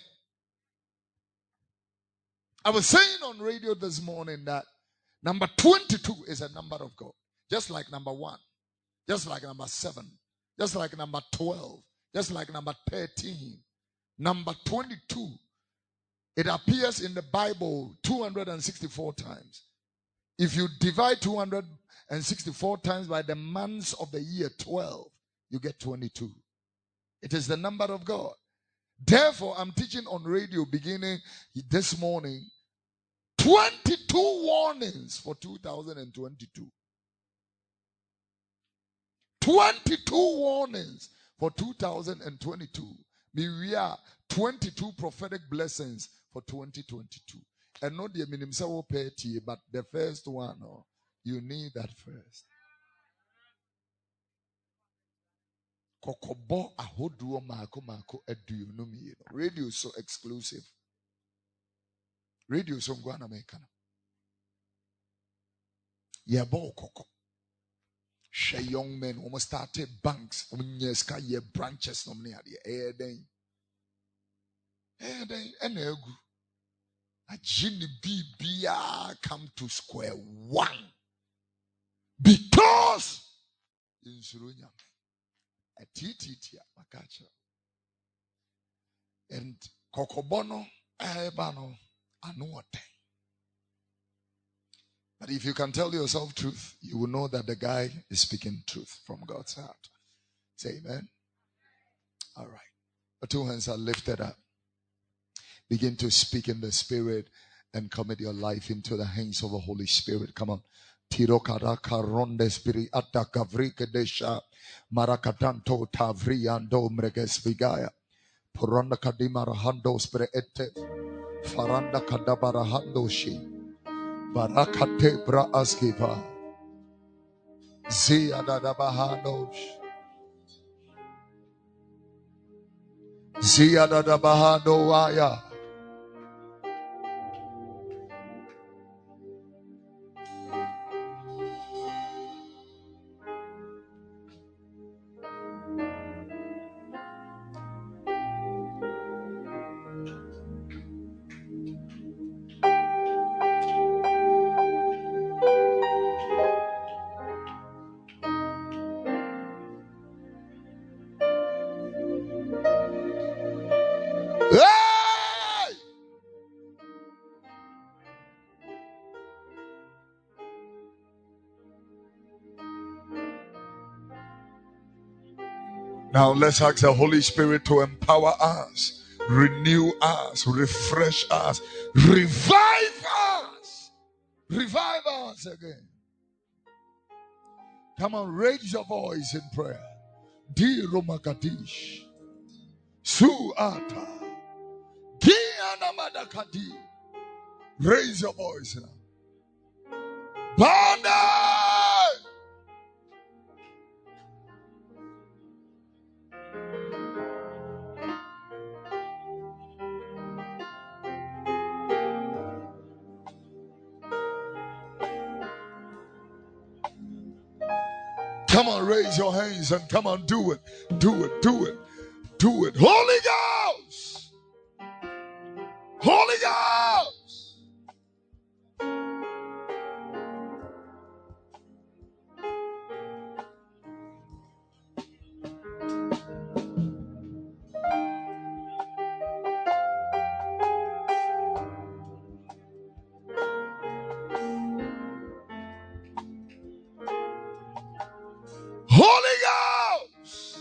I was saying on radio this morning that number 22 is a number of God. Just like number 1. Just like number 7. Just like number 12. Just like number 13. Number 22. It appears in the Bible 264 times. If you divide 264 times by the months of the year 12, you get 22. It is the number of God. Therefore, I'm teaching on radio beginning this morning 22 warnings for 2022. 22 warnings for 2022. We are 22 prophetic blessings for 2022. And not the minimum so petty, but the first one, you need that first. Kokobo ahoduo mako edu no mi. Radio is so exclusive. Radio so ngwana mekana. Ye bo koko. She young men almost started banks. Unyeska ye branches no mni ade. Eden enegu. Ajini bibia come to square one. Because in Surunya. A tititia makacha. And kokobono ebano anuote. But if you can tell yourself truth, you will know that the guy is speaking truth from God's heart. Say amen. All right. The two hands are lifted up. Begin to speak in the Spirit and commit your life into the hands of the Holy Spirit. Come on. Tirokara karonde spiri atta kavrike desha marakatanto tavriando mreges vigaya. Puranda kadima rahando spre ete faranda kadabara hando shi. Barakate bra askiva. Zia da da bahanos. Zia da da bahano waya. Now let's ask the Holy Spirit to empower us, renew us, refresh us, revive us again. Come on, raise your voice in prayer. Di Romakadish, Suata, Di Anamadakadi. Raise your voice now. Banda! Come on, raise your hands and come on, do it. Do it, do it, do it. Holy Ghost! Holy Ghost! Holy Ghost!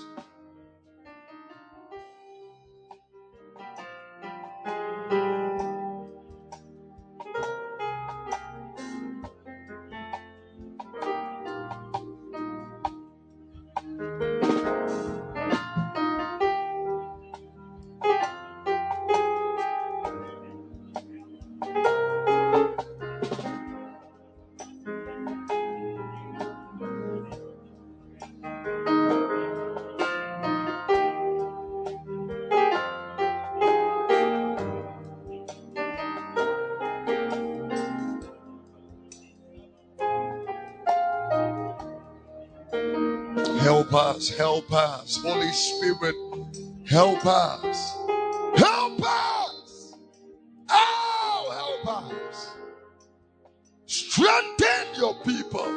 Help us, Holy Spirit, help us, help us, oh, help us, strengthen your people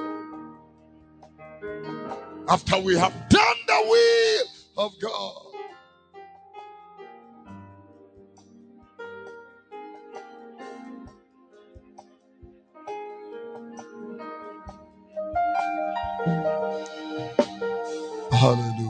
after we have done the will of God. Hallelujah.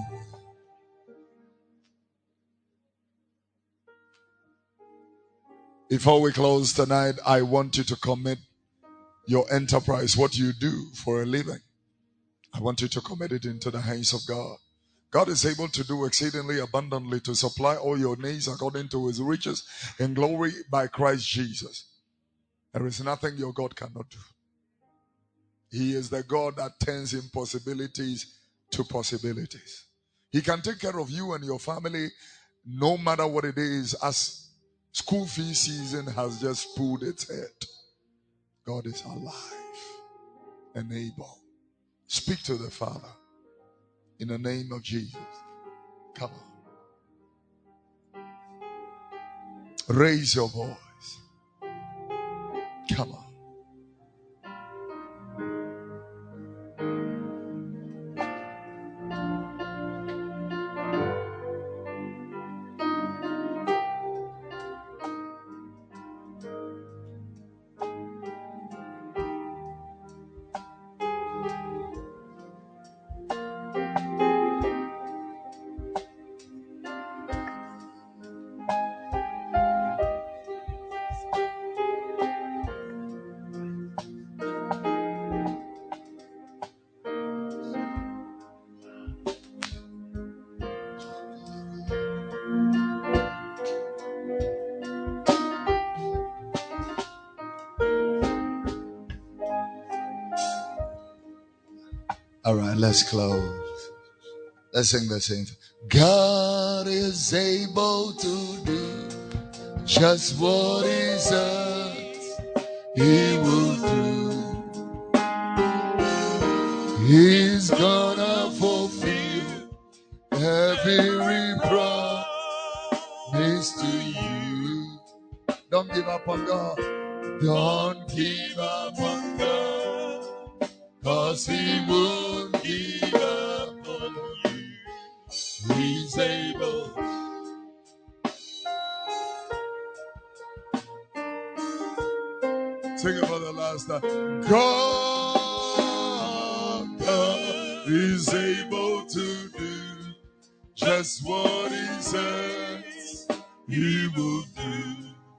Before we close tonight, I want you to commit your enterprise, what you do for a living. I want you to commit it into the hands of God. God is able to do exceedingly abundantly to supply all your needs according to his riches in glory by Christ Jesus. There is nothing your God cannot do. He is the God that turns impossibilities to possibilities. He can take care of you and your family no matter what it is, as school fee season has just pulled its head. God is alive and able. Speak to the Father in the name of Jesus. Come on. Raise your voice. Come on. All right, let's close. Let's sing the same thing. God is able to do just what he says he will do. He's gonna fulfill every promise to you. Don't give up on God. Don't give up on God, 'cause he won't give up on you. He's able. Sing it for the last time. God is able to do just what he says he will do.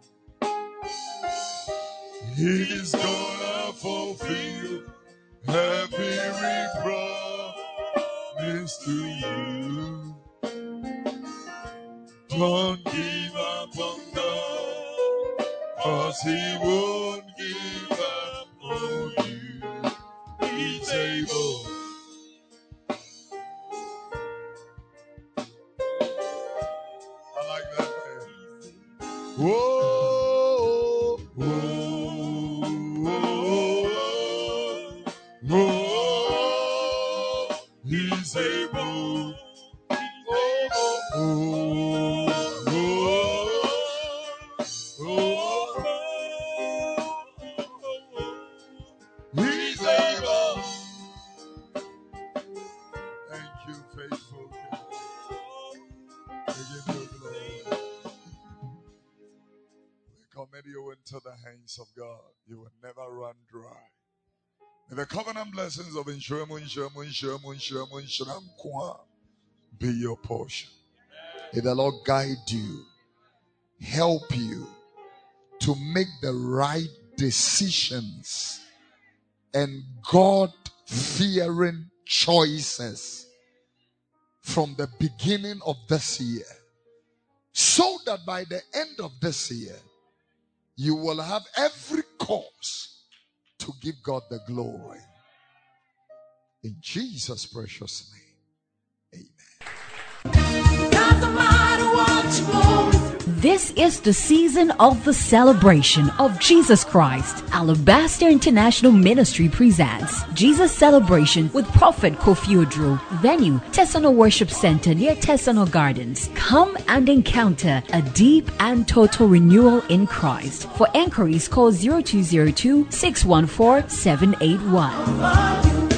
He's gonna fulfill every promise to you. Don't give up on God, 'cause he won't give up on you. He's able. I like that, man. Whoa, whoa, whoa, whoa. you into the hands of God. You will never run dry. May the covenant blessings of be your portion. May the Lord guide you, help you to make the right decisions and God-fearing choices from the beginning of this year, so that by the end of this year, you will have every cause to give God the glory. In Jesus' precious name, amen. Doesn't matter what you go through. This is the season of the celebration of Jesus Christ. Alabaster International Ministry presents Jesus Celebration with Prophet Kofi Odro. Venue, Tesano Worship Center near Tesano Gardens. Come and encounter a deep and total renewal in Christ. For enquiries, call 0202 614 781.